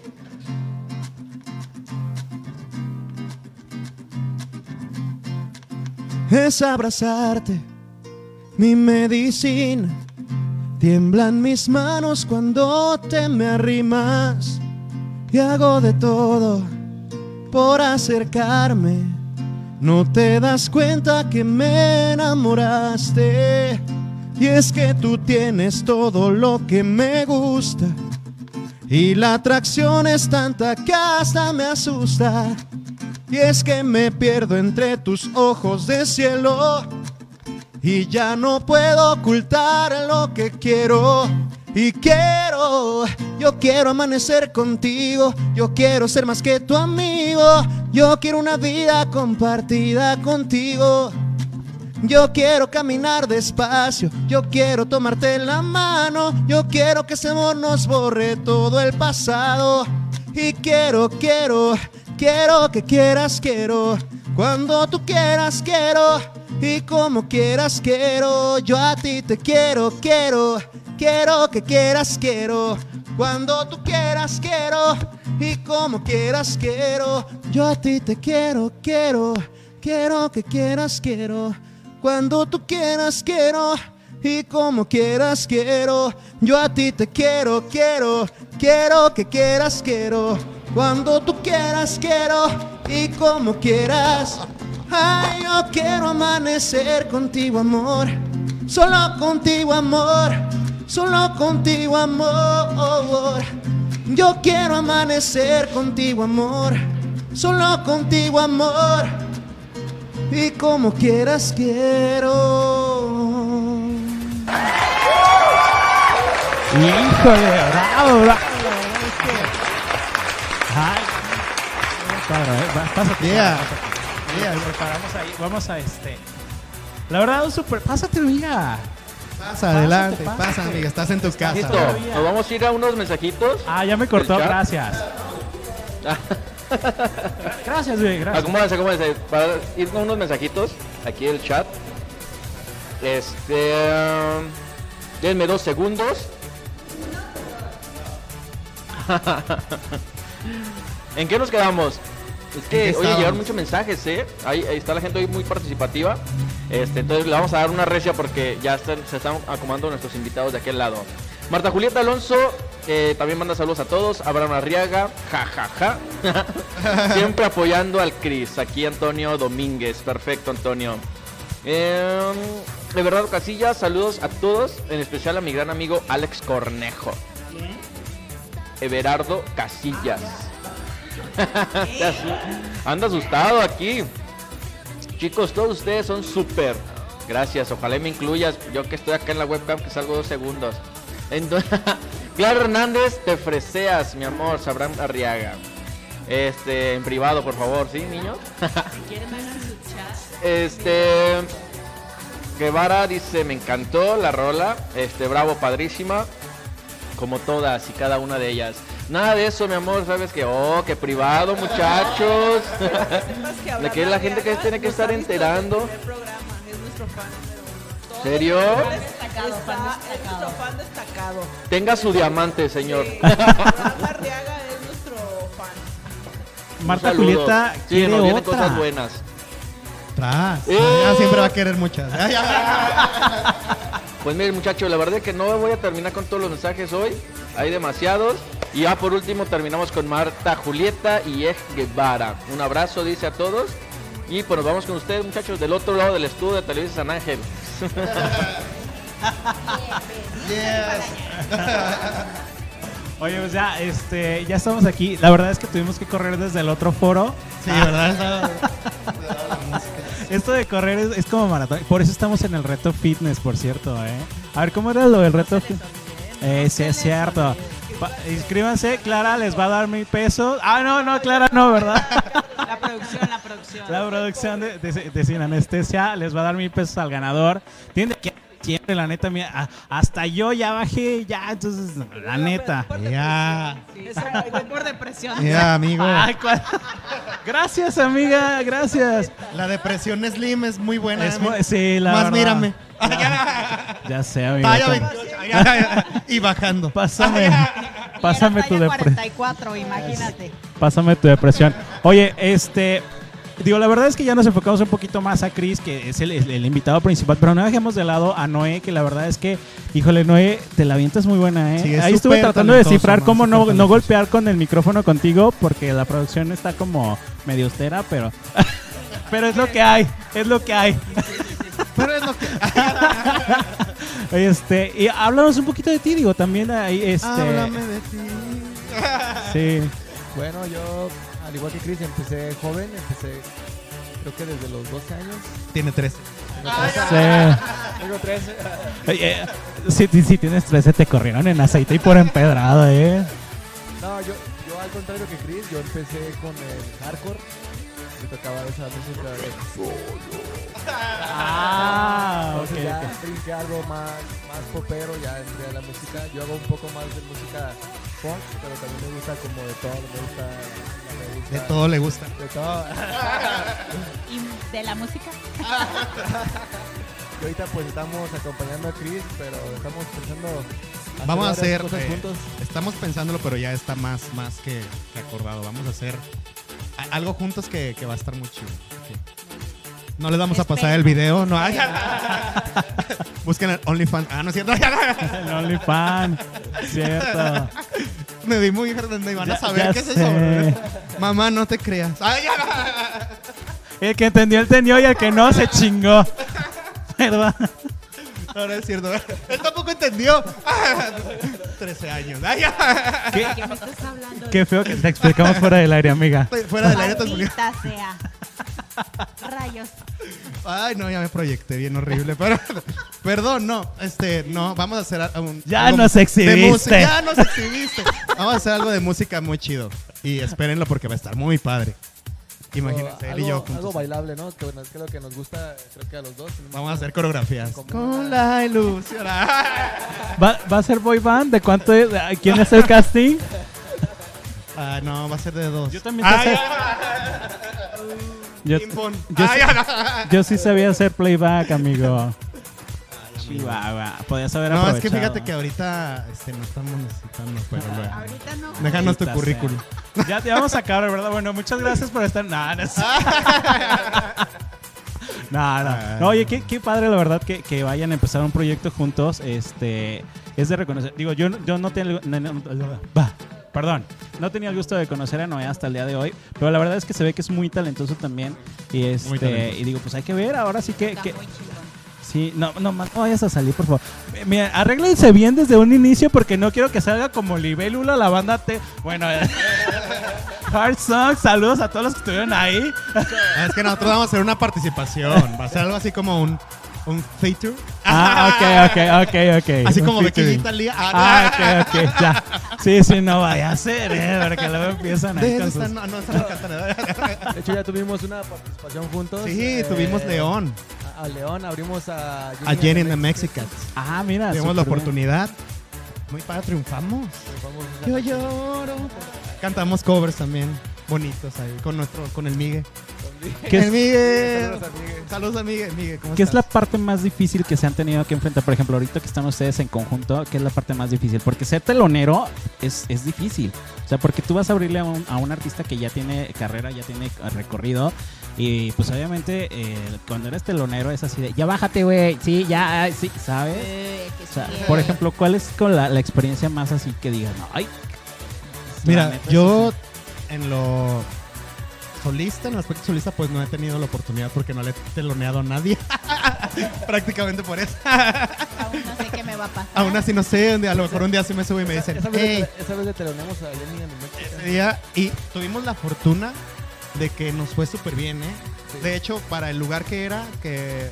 Es abrazarte, mi medicina. Tiemblan mis manos cuando te me arrimas. y hago de todo por acercarme. No te das cuenta que me enamoraste, y es que tú tienes todo lo que me gusta, y la atracción es tanta que hasta me asusta. Y es que me pierdo entre tus ojos de cielo, y ya no puedo ocultar lo que quiero. Y quiero, yo quiero amanecer contigo, yo quiero ser más que tu amigo, yo quiero una vida compartida contigo. Yo quiero caminar despacio, yo quiero tomarte la mano, yo quiero que ese amor nos borre todo el pasado. Y quiero, quiero, quiero que quieras, quiero, cuando tú quieras, quiero, y como quieras, quiero. Yo a ti te quiero, quiero, quiero que quieras, quiero, cuando tú quieras, quiero, y como quieras, quiero. Yo a ti te quiero, quiero, quiero que quieras, quiero, cuando tú quieras, quiero, y como quieras, quiero. Yo a ti te quiero, quiero, quiero que quieras, quiero, cuando tú quieras, quiero, y como quieras. Ay, yo quiero amanecer contigo, amor, solo contigo, amor, solo contigo, amor. Yo quiero amanecer contigo, amor, solo contigo, amor, y como quieras, quiero. Híjole, bravo, bravo. Ay, padre, eh, va, pásate. Yeah. Pásate. Yeah, preparamos ahí. Vamos a este. La verdad, súper. Pásate, amiga. Pasa, adelante, pasa, pasa, amiga, estás en tu casa. Listo, nos vamos a ir a unos mensajitos. Ah, ya me cortó, gracias. Gracias, güey, gracias. Acomódense, acomódense. Para ir con unos mensajitos aquí el chat. Este. Um, denme dos segundos. ¿En qué nos quedamos? Es que, oye, llegaron muchos mensajes, ¿eh? Ahí, ahí está la gente hoy muy participativa. Este, entonces le vamos a dar una recia porque ya están, se están acomodando nuestros invitados de aquel lado. Marta Julieta Alonso eh, también manda saludos a todos. Abraham Arriaga, jajaja. Ja, ja. Siempre apoyando al Cris. Aquí Antonio Domínguez. Perfecto, Antonio. Eh, Everardo Casillas, saludos a todos, en especial a mi gran amigo Alex Cornejo. Everardo Casillas. Anda asustado aquí. Chicos, todos ustedes son súper. Gracias, ojalá me incluyas. Yo que estoy acá en la webcam que salgo dos segundos. Entonces, Clara Hernández, te freseas, mi amor. Sabrán Arriaga. Este, en privado, por favor, ¿sí, niños? Este, Guevara dice, me encantó la rola. Este, bravo, padrísima. Como todas y cada una de ellas. Nada de eso, mi amor, sabes que, oh, que privado, muchachos. De que la gente que tiene que estar enterando. ¿Serio? Destacado, fan destacado. Es nuestro fan destacado. Tenga su diamante, señor. Sí. Arriaga es nuestro fan. Marta Julieta sí, quiere nos vienen otra. cosas buenas. Tras. ¡Eh! Ya siempre va a querer muchas. Pues miren, muchachos, la verdad es que no voy a terminar con todos los mensajes hoy. Hay demasiados. Y ya por último terminamos con Marta Julieta y Ej Guevara. Un abrazo, dice a todos. Y pues nos vamos con ustedes, muchachos, del otro lado del estudio de Televisa San Ángel. Oye, pues ya, este, ya estamos aquí. La verdad es que tuvimos que correr desde el otro foro. Sí, ¿verdad? Esto de correr es, es como maratón. Por eso estamos en el reto fitness, por cierto, ¿eh? A ver, ¿cómo era lo del reto fitness? Eh, sí, es cierto. Pa inscríbanse, Clara les va a dar mil pesos. Ah, no, no, Clara no, ¿verdad? La producción, la producción. La producción de, de, de Sin Anestesia les va a dar mil pesos al ganador. Tiene que siempre, la neta, mira, hasta yo ya bajé, ya, entonces, la neta. Ya. Sí, eso fue por depresión. Ya, amigo. Ay, gracias, amiga, gracias. La depresión Slim es muy buena. Es muy, sí, la Más verdad. mírame. Ya, ya sé, amigo. Vaya veintiocho, y bajando. Pásame, pásame tu depresión. cuarenta y cuatro, imagínate. Pásame tu depresión. Oye, este, Digo, la verdad es que ya nos enfocamos un poquito más a Chris, que es el, el- el invitado principal, pero no dejemos de lado a Noé, que la verdad es que, híjole, Noé, te la avientas muy buena, ¿eh? Sí, es Ahí estuve súper tratando de talentoso, descifrar ¿no? cómo Súper no, no talentoso. golpear con el micrófono contigo, porque la producción está como medio austera, pero... pero es lo que hay, es lo que hay. Pero es lo que... Este, y háblanos un poquito de ti, digo, también ahí, este... Háblame de ti. Sí. Bueno, yo, al igual que Chris, empecé joven, empecé creo que desde los doce años. Tiene trece. Tengo trece. Sí. Tengo trece. Oye, si, si- si tienes trece, te corrieron en aceite y por empedrado, ¿eh? No, yo, yo al contrario que Chris, yo empecé con el hardcore. Me tocaba esa música de... Ah, ok, Entonces ya ok. brinqué algo más, más popero, ya entré a la música. Yo hago un poco más de música punk, pero también me gusta como de todo, me gusta... me gusta- De todo le gusta. De todo. ¿Y de la música? Y ahorita pues estamos acompañando a Chris, pero estamos pensando... Vamos a varias hacer, cosas eh, juntos. estamos pensándolo, pero ya está más, más que, que acordado. Vamos a hacer a- algo juntos que, que va a estar muy chido. Sí. No les vamos a pasar el video, no. Ay, busquen el OnlyFans. Ah, no es cierto. El OnlyFans, cierto. Me vi muy grande y van a Ya- saber ya qué es sé. eso. ¿verdad? Mamá, no te creas. Ay, El que entendió, entendió y el que no se chingó. Perdón. no, no es cierto. Él tampoco entendió. trece años. Ay, ¿Qué? ¿Qué me estás hablando? Qué feo que te explicamos fuera del aire, amiga. fuera del aire te expliqué. Maldita sea. Rayos. Ay, no, ya me proyecté bien horrible. Pero, perdón, no. Este, no, vamos a hacer a- un. Ya algo nos de exhibiste. música, Ya nos exhibiste. Vamos a hacer algo de música muy chido. Y espérenlo porque va a estar muy padre. Imagínense, él y yo algo, juntos. algo bailable, ¿no? Que, bueno, es que lo que nos gusta, creo que a los dos. Vamos a hacer coreografías. Como Con una- la ilusión. ¿Va, ¿Va a ser boy band? ¿De cuánto es? ¿Quién es el casting? Ah, no, va a ser de dos. Yo también sé Ay, hacer- Yo, ping-pong. yo, Ay, sí- ay, yo sí sabía hacer playback, amigo. Chihuahua. Podías haber No, es aprovechado. que fíjate que ahorita este, no estamos necesitando, pero luego. Ahorita no. Déjanos tu Maldita currículum. sea. Ya te vamos a acabar, ¿verdad? Bueno, muchas gracias por estar. No, no, es- no, no. No, oye, qué, qué padre, la verdad, que, que vayan a empezar un proyecto juntos. Este, es de reconocer. Digo, yo, yo no tengo. no, no, no, va, perdón. No tenía el gusto de conocer a Noé hasta el día de hoy. Pero la verdad es que se ve que es muy talentoso también. Y este, talentoso. y digo, pues hay que ver. Ahora sí que. Está que muy chingón. sí, no, no, no vayas a salir, por favor. Eh, Mira, arréglense bien desde un inicio porque no quiero que salga como libélula la banda T. Bueno, eh, Hard Song, saludos a todos los que estuvieron ahí. Ah, es que nosotros vamos a hacer una participación. Va a ser algo así como un, un feature. Ah, ok, ok, ok, ok. Así Un como featuring. Becky G. Lía. Ah, ok, ok, ya. Sí, sí, no vaya a ser, eh, porque luego empiezan ahí De con esa sus... no, no, esa no canta nada. De hecho, ya tuvimos una participación juntos. Sí, eh, tuvimos León. A, a León, abrimos a... A Jenny and the Mexicans. Ah, mira. Tuvimos la súper bien. oportunidad. Muy padre, triunfamos. Vamos a- Yo lloro. Cantamos covers también. Bonitos ahí. Con nuestro, con el Migue. ¿Qué es- El Migue. Saludos a Migue. Saludos a Migue. Migue, ¿cómo ¿Qué es la estás? parte más difícil que se han tenido que enfrentar? Por ejemplo, ahorita que están ustedes en conjunto, ¿qué es la parte más difícil? Porque ser telonero es, es difícil. O sea, porque tú vas a abrirle a un, a un artista que ya tiene carrera, ya tiene recorrido. Y pues obviamente eh, cuando eres telonero es así de, ya bájate, güey. Sí, ya, ay, sí, ¿sabes? Eh, que O sea, sí. por ejemplo, ¿cuál es con la, la experiencia más así que digas, no, ay? la Mira, neta, yo sí, en lo solista, en el aspecto solista, pues no he tenido la oportunidad porque no le he teloneado a nadie. Prácticamente por eso. Aún no sé qué me va a pasar. Aún así no sé, un día- a lo mejor un día sí me subo y me dicen, Esa vez, hey, le- esa vez le teloneamos a Jenny and the Mexicans. ese día, y tuvimos la fortuna de que nos fue súper bien, ¿eh? Sí. De hecho, para el lugar que era, que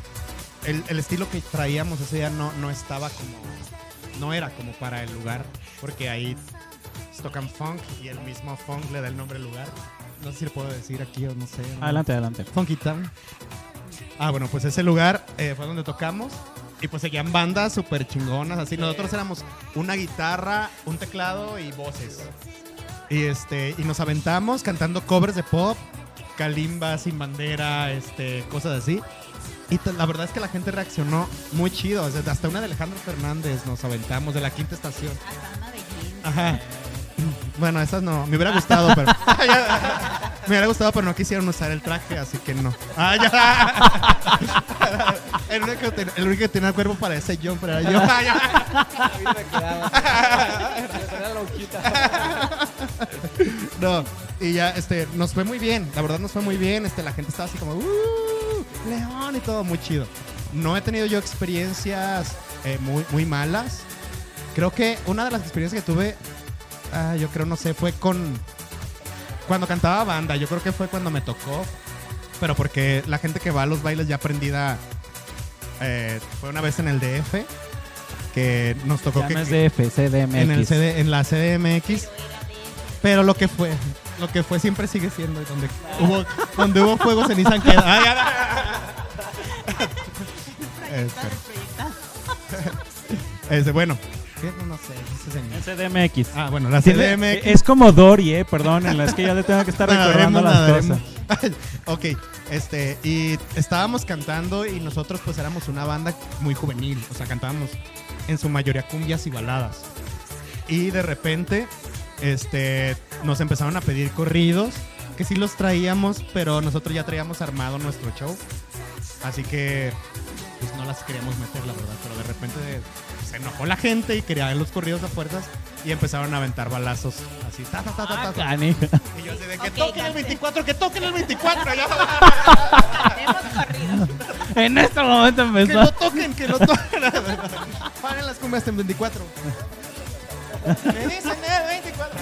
el, el estilo que traíamos ese día no, no estaba como, no era como para el lugar, porque ahí tocan funk y el mismo funk le da el nombre al lugar. No sé si lo puedo decir aquí o no sé. ¿no? Adelante, adelante. Funky Town. Ah, bueno, pues ese lugar eh, fue donde tocamos. Y pues seguían bandas súper chingonas, así. Nosotros éramos una guitarra, un teclado y voces. Y este y nos aventamos cantando covers de pop, Kalimba, Sin Bandera, este, cosas así. Y t- la verdad es que la gente reaccionó muy chido. O sea, hasta una de Alejandro Fernández nos aventamos, de la Quinta Estación. Hasta una de Gin. Ajá. Bueno, esas no. Me hubiera gustado, pero... Me hubiera gustado, pero no quisieron usar el traje, así que no. Ah, ya. El único que, ten- el único que tenía el cuerpo para ese John, pero era yo. Ah, ya. A mí me quedaba. Me tenía la boquita. No, y ya, este, nos fue muy bien. La verdad nos fue muy bien. Este, la gente estaba así como, ¡uh! León y todo, muy chido. No he tenido yo experiencias eh, muy, muy malas. Creo que una de las experiencias que tuve, ah, yo creo, no sé, fue con... Cuando cantaba banda, yo creo que fue cuando me tocó. Pero porque la gente que va a los bailes ya aprendida, eh, fue una vez en el D F, que nos tocó Ya que... no es D F, C D M X. En, el C D, en la C D M X. Pero lo que fue, lo que fue siempre sigue siendo. Donde hubo, donde hubo fuego, ceniza en queda. Ay, ay, ay. Este, este, bueno, ¿qué? No, no sé, ese señor. C D M X. Ah, bueno, la C D M X. Es como Dory, eh, perdón, es que ya le tengo que estar recordando Nadaremos, las cosas. nadaremos. Ok, este, y estábamos cantando y nosotros pues éramos una banda muy juvenil, o sea, cantábamos en su mayoría cumbias y baladas. Y de repente, este, nos empezaron a pedir corridos, que sí los traíamos, pero nosotros ya traíamos armado nuestro show. Así que, pues no las queríamos meter, la verdad, pero de repente se enojó la gente y quería los corridos a fuerzas y empezaron a aventar balazos así, ta, ta, ta, ta, ta, ta. Canija. Y yo así de que Ok, toquen el cante. veinticuatro, que toquen el veinticuatro. Ya. Tenemos corrido. En este momento Que empezó. lo toquen, que lo toquen. Paren las cumbias en veinticuatro. Me dicen el veinticuatro.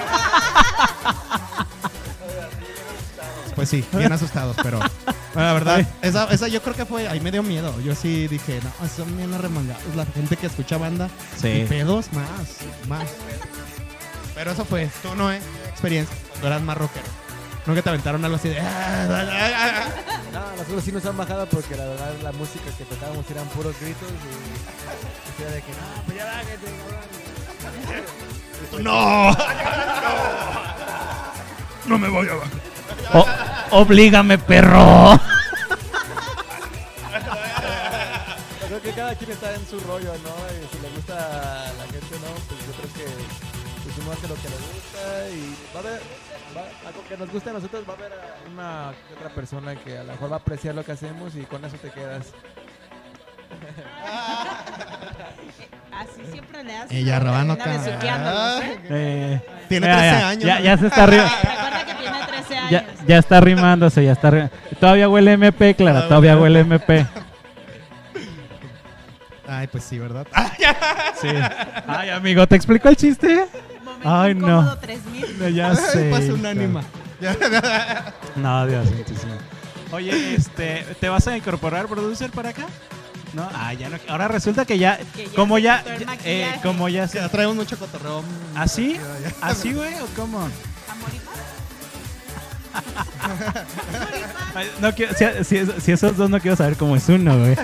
Pues sí, bien asustados, pero bueno, la verdad, esa, esa yo creo que fue, ahí me dio miedo. Yo sí dije, no, son bien arremangados. La gente que escucha banda, Sí. y pedos más, más. Pero eso fue, tú no, eh, experiencia, cuando eras más rockero. Nunca te aventaron algo así de... No, nosotros sí nos han bajado porque la verdad la música que tocábamos eran puros gritos y, y era de que no, pues ya bájate, cabrón. ¡No! No me voy a bajar. O- oblígame, perro. Creo que cada quien está en su rollo, ¿no? Y si le gusta a la gente, ¿no? Pues yo creo que pues uno hace lo que le gusta y va a haber, va, algo que nos guste a nosotros, va a haber a una que otra persona que a lo mejor va a apreciar lo que hacemos y con eso te quedas. Así siempre le haces. Ella robando Anda acá. besuqueándolos, ¿eh? Eh, Tiene ya, trece ya, años. Ya, ya se está ri- Recuerda que tiene trece años. ya, ya está rimándose, ya está ri- Todavía huele M P, Clara, todavía huele M P. Ay, pues sí, ¿verdad? Sí. Ay, amigo, ¿te explico el chiste? Momento Ay, no. incómodo, tres mil. No, ya sé. Pasa un ánima. No, Dios mío. Oye, este, ¿te vas a incorporar, producer, para acá? No, ah, ya no. Ahora resulta que ya, Que ya como se ya, quitó el ya- maquillaje. eh, como ya se, Ya traemos mucho cotorreo. ¿así? ¿Así, güey, o cómo? Amor y paz. Ay, no quiero, si, si- si esos dos no quiero saber cómo es uno, güey.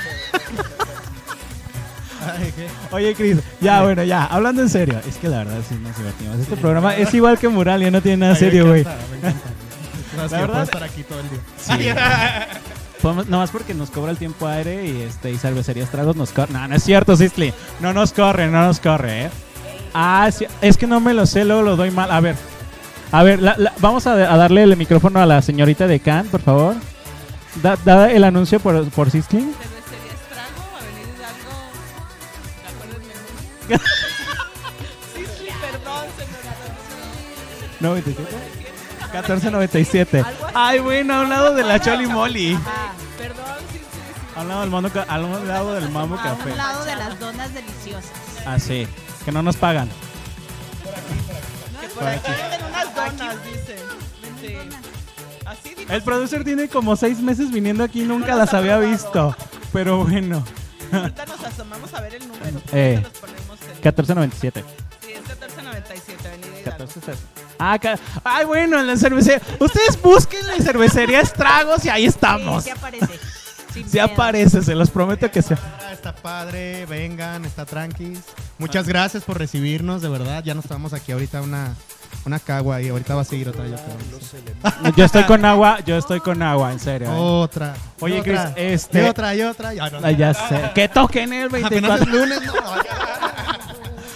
Ay, ¿qué? Oye, Chris, ya, bueno, ya, hablando en serio, es que la verdad sí nos divertimos. Este programa es igual que Muralia, no tiene nada Ay, me serio, güey. encanta, me encanta. Sabes La que verdad- puedo estar aquí todo el día. Sí. Podemos- nomás porque nos cobra el tiempo aire y este y cervecerías tragos nos corre. No, no es cierto, Sistli. No nos corre, no nos corre, ¿eh? Ah, sí, es que no me lo sé, luego lo doy mal. A ver, a ver, la- la- vamos a, a darle el micrófono a la señorita de Can, por favor. Da, da el anuncio por, por Sistli. Cervecería Estrago, Avenida Hidalgo. ¿De acuerdo el menú? Sí, sí, perdón, señora. noventa y siete. catorce noventa y siete. Ay, bueno, a un lado de la Choli Molly. Ah, perdón, sí, sí, sí. A un lado del, mono, ca- a un lado del Mambo A Café. un lado de las donas deliciosas. Ah, sí. Que no nos pagan. Que por Por aquí aquí. venden unas donas, dicen. Sí. Así dijo. El producer tiene como seis meses viniendo aquí y nunca las había visto. Pero bueno. Ahorita nos asomamos a ver el número. Eh. Ahorita los ponemos en- catorce noventa y siete. Sí, es catorce noventa y siete, Avenida Hidalgo. catorce sesenta. Ah, ca- ay, bueno, en la cervecería. Ustedes busquen la cervecería Estragos y ahí estamos. Sí, sí aparece. Sin Sí pedos. aparece, se los prometo que sí. Ah, está padre, vengan, está tranquis. Muchas gracias por recibirnos, de verdad. Ya nos tomamos aquí ahorita una, una cagua y ahorita va a seguir otra. Yo creo. Yo estoy con agua, yo estoy con agua, en serio. ¿eh? Otra. Oye, y Chris, otra, este- Y otra, y otra. Ya, no, Ah, ya sé. Que toquen el Apenas veinticuatro. es lunes, no.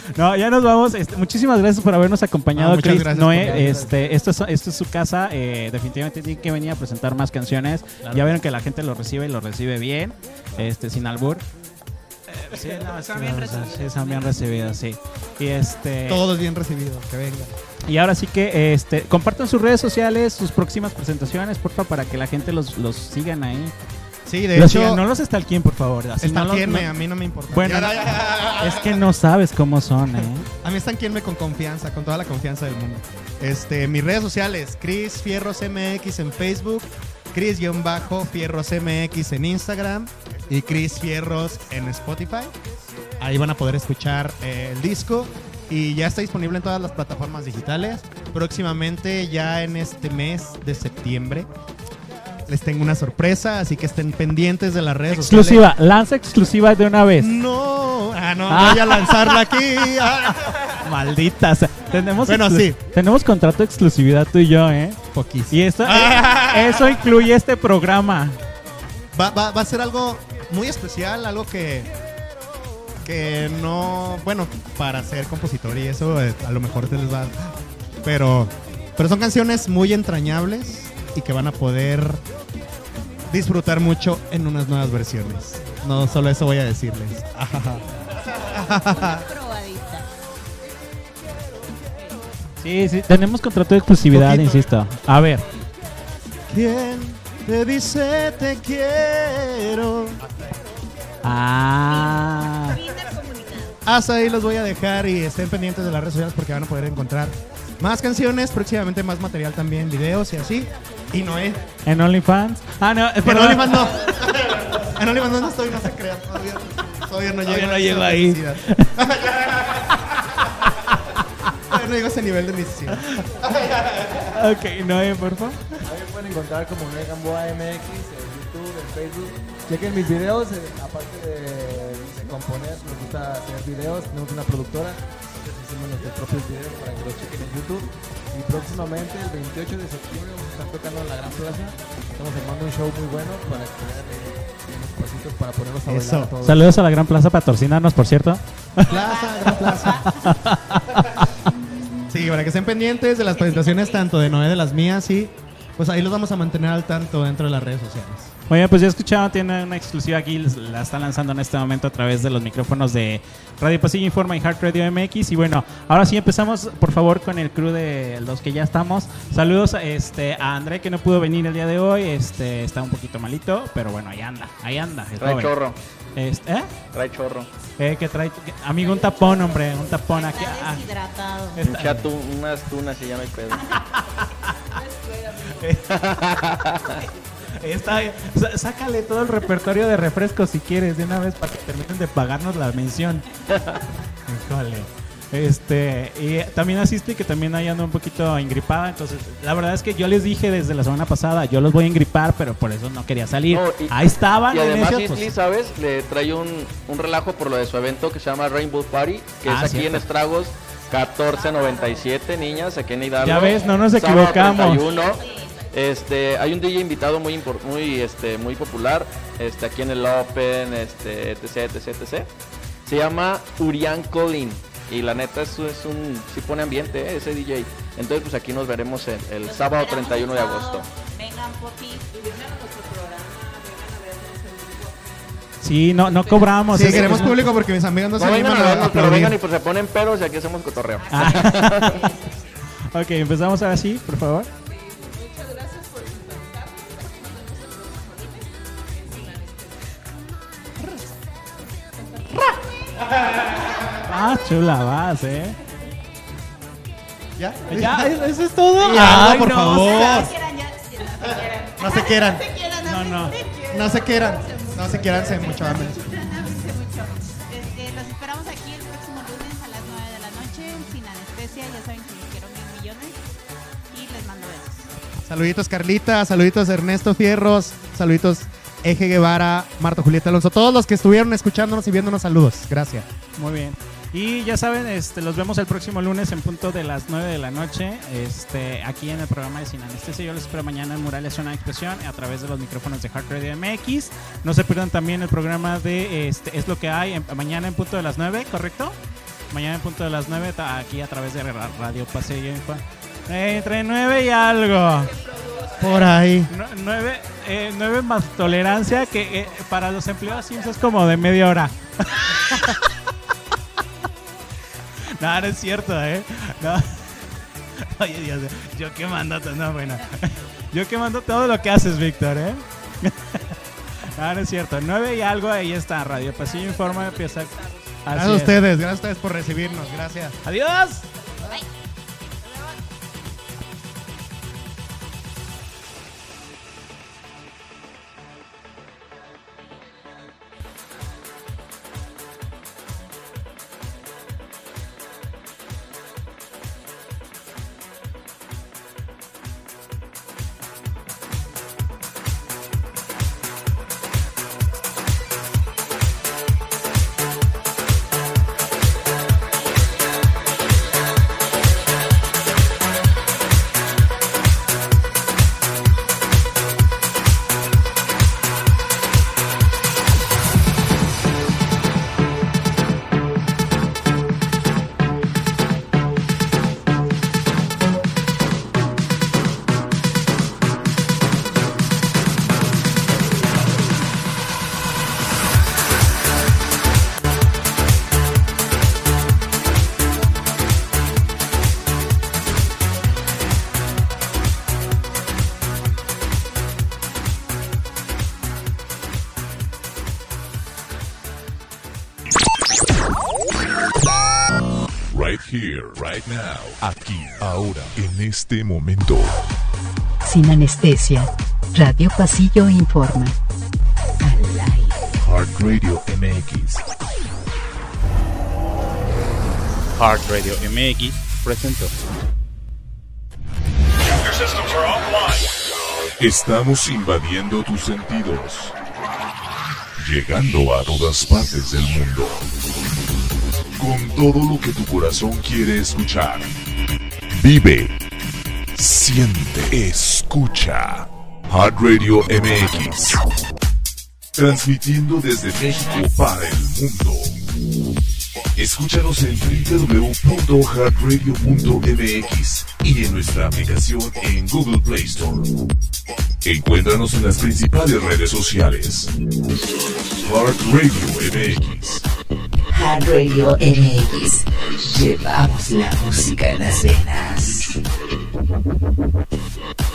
No, ya nos vamos. Este, muchísimas gracias por habernos acompañado, No, muchas Chris. gracias Noé, por venir. este, esto es, esto es su casa. Eh, definitivamente tiene que venir a presentar más canciones. Ya vieron que la gente lo recibe y lo recibe bien, este, sin albur. Eh, sí, no, Son sí, bien no, recibidos. sí, son bien recibidos, sí. Y este. Todos bien recibidos, que venga. Y ahora sí que este, compartan sus redes sociales, sus próximas presentaciones, porfa, para que la gente los, los sigan ahí. Sí, de Los hecho, sigan, no los stalkeen, por favor. Así no los- estanquenme, no- a mí no me importa. Bueno, Ya, ya, ya, ya, ya. es que no sabes cómo son, ¿eh? A mí estanquenme con confianza, con toda la confianza del mundo. Este, mis redes sociales, Chris Fierros M X en Facebook, Chris-Fierros M X en Instagram y Chris Fierros en Spotify. Ahí van a poder escuchar eh, el disco y ya está disponible en todas las plataformas digitales. Próximamente, ya en este mes de septiembre, les tengo una sorpresa, así que estén pendientes de las redes Exclusiva, lanza exclusiva de una vez. sociales. No, ah, no, Ah. voy a lanzarla aquí. Ah. Maldita sea. Tenemos, Bueno, exclu- sí. tenemos contrato de exclusividad tú y yo, ¿eh? Poquísimo. Y esto, Ah. eso incluye este programa. Va, va, va a ser algo muy especial, algo que que no, bueno, para ser compositor y eso eh, a lo mejor te les va, pero pero son canciones muy entrañables y que van a poder disfrutar mucho en unas nuevas versiones. No solo eso voy a decirles. Probadita. Sí, sí, tenemos contrato de exclusividad, Poquito. insisto. A ver. ¿Quién te dice te quiero? Ah. Hasta ahí los voy a dejar y estén pendientes de las redes sociales porque van a poder encontrar más canciones, próximamente más material también, videos y así. Y Noé. ¿En OnlyFans? Ah, no, En perdón. OnlyFans no. En OnlyFans no estoy, no se crean. Todavía, todavía no llego. no a esa llego ahí. necesidad. Todavía no llego a ese nivel de necesidad. Ok, Noé, por favor. Ahí me pueden encontrar como Noé Gamboa M X en YouTube, en Facebook. Chequen mis videos, eh, aparte de, de componer, me gusta hacer videos. Tenemos una productora, entonces hacemos nuestros propios videos para que los chequen en YouTube. Y próximamente, el veintiocho de septiembre, vamos a estar tocando en la Gran Plaza. Estamos armando un show muy bueno para que vean eh, unos pasitos para ponernos a Eso. bailar todos. Saludos a la Gran Plaza, patrocinarnos, por cierto. Plaza, Gran Plaza. Sí, para que estén pendientes de las presentaciones tanto de Noé de las mías y pues ahí los vamos a mantener al tanto dentro de las redes sociales. Oye, pues ya escucharon, tiene una exclusiva aquí, les- la está lanzando en este momento a través de los micrófonos de Radio Pasillo Informa y Heart Radio M X. Y bueno, ahora sí empezamos, por favor, con el crew de los que ya estamos. Saludos este, a André, que no pudo venir el día de hoy, este está un poquito malito, pero bueno, ahí anda, ahí anda. el Trae joven. chorro, Este, ¿eh? trae chorro. Eh, que trae, que- amigo, un tapón, hombre, un tapón aquí. Está ah, deshidratado. está- Hincha tu- unas tunas y ya no hay pedo. Está, sa- sácale todo el repertorio de refrescos si quieres de una vez para que terminen de pagarnos la mención. Híjole. Este, y también asiste que también ahí ando un poquito ingripada, entonces la verdad es que yo les dije desde la semana pasada, yo los voy a ingripar, pero por eso no quería salir. No, y- ahí estaban. Y además, necios, pues. Isli, ¿sabes? Le trae un, un relajo por lo de su evento que se llama Rainbow Party, que Ah, es aquí cierto. en Estragos, catorce noventa y siete, niñas, aquí en Hidalgo. Ya ves, no nos Sábado equivocamos. treinta y uno. Este, hay un D J invitado muy impor- muy este muy popular, este aquí en el Open, este etc etc etc. Se llama Urián Colin y la neta es, es un sí pone ambiente, ¿eh? Ese D J. Entonces pues aquí nos veremos el, el sábado treinta y uno de agosto. Vengan, Poppy. Sí, no, no cobramos. Sí, es- queremos es- público porque mis amigos no se No vengan animan a a vernos, pero aplaudir. vengan y pues se ponen peros y aquí hacemos cotorreo. Ah. Ok, empezamos ahora sí, por favor. Ah, chula vas, eh. ¿Ya? Ya, eso eso es todo. Ya, Ay, por no, favor. Quieran ya, ya no se quieran. No se quieran. No, no. No se quieran. No se quieran, se mucho hambre. Este, los esperamos aquí el próximo lunes a las nueve de la noche, sin anestesia. Ya saben que les quiero mil millones. Y les mando besos. Saluditos Carlita, saluditos Ernesto Fierros, saluditos Eje Guevara, Marta Julieta Alonso, todos los que estuvieron escuchándonos y viéndonos, saludos. Gracias. Muy bien. Y ya saben, este, los vemos el próximo lunes en punto de las nueve de la noche, este, aquí en el programa de Sin Anestesia. Yo los espero mañana en Murales Zona de Expresión a través de los micrófonos de Heart Radio M X. No se pierdan también el programa de este, Es lo que hay en- mañana en punto de las nueve, ¿correcto? Mañana en punto de las nueve, aquí a través de Radio Pasillo Info. Eh, entre nueve y algo. Por ahí. Nu- nueve, eh, nueve más tolerancia, que eh, para los empleados Sims es como de media hora. No, no es cierto, ¿eh? No. Oye, Dios, yo que mando todo, no, bueno. Yo que mando todo lo que haces, Víctor, ¿eh? No, no es cierto. Nueve y algo, ahí está. Radio Pasillo Informa empieza. Gracias a ustedes, gracias a ustedes por recibirnos. Gracias. Adiós. Right here, right now. Aquí, ahora, en este momento. Sin anestesia. Radio Pasillo Informa. Al aire. Heart Radio M X. Heart Radio M X presentó. Estamos invadiendo tus sentidos. Llegando a todas partes del mundo. Con todo lo que tu corazón quiere escuchar. Vive, siente, escucha. Heart Radio M X. Transmitiendo desde México para el mundo. Escúchanos en doble u doble u doble u punto heart radio punto m x y en nuestra aplicación en Google Play Store. Encuéntranos en las principales redes sociales. Heart Radio M X. Heart Radio M X. Llevamos la música en las venas.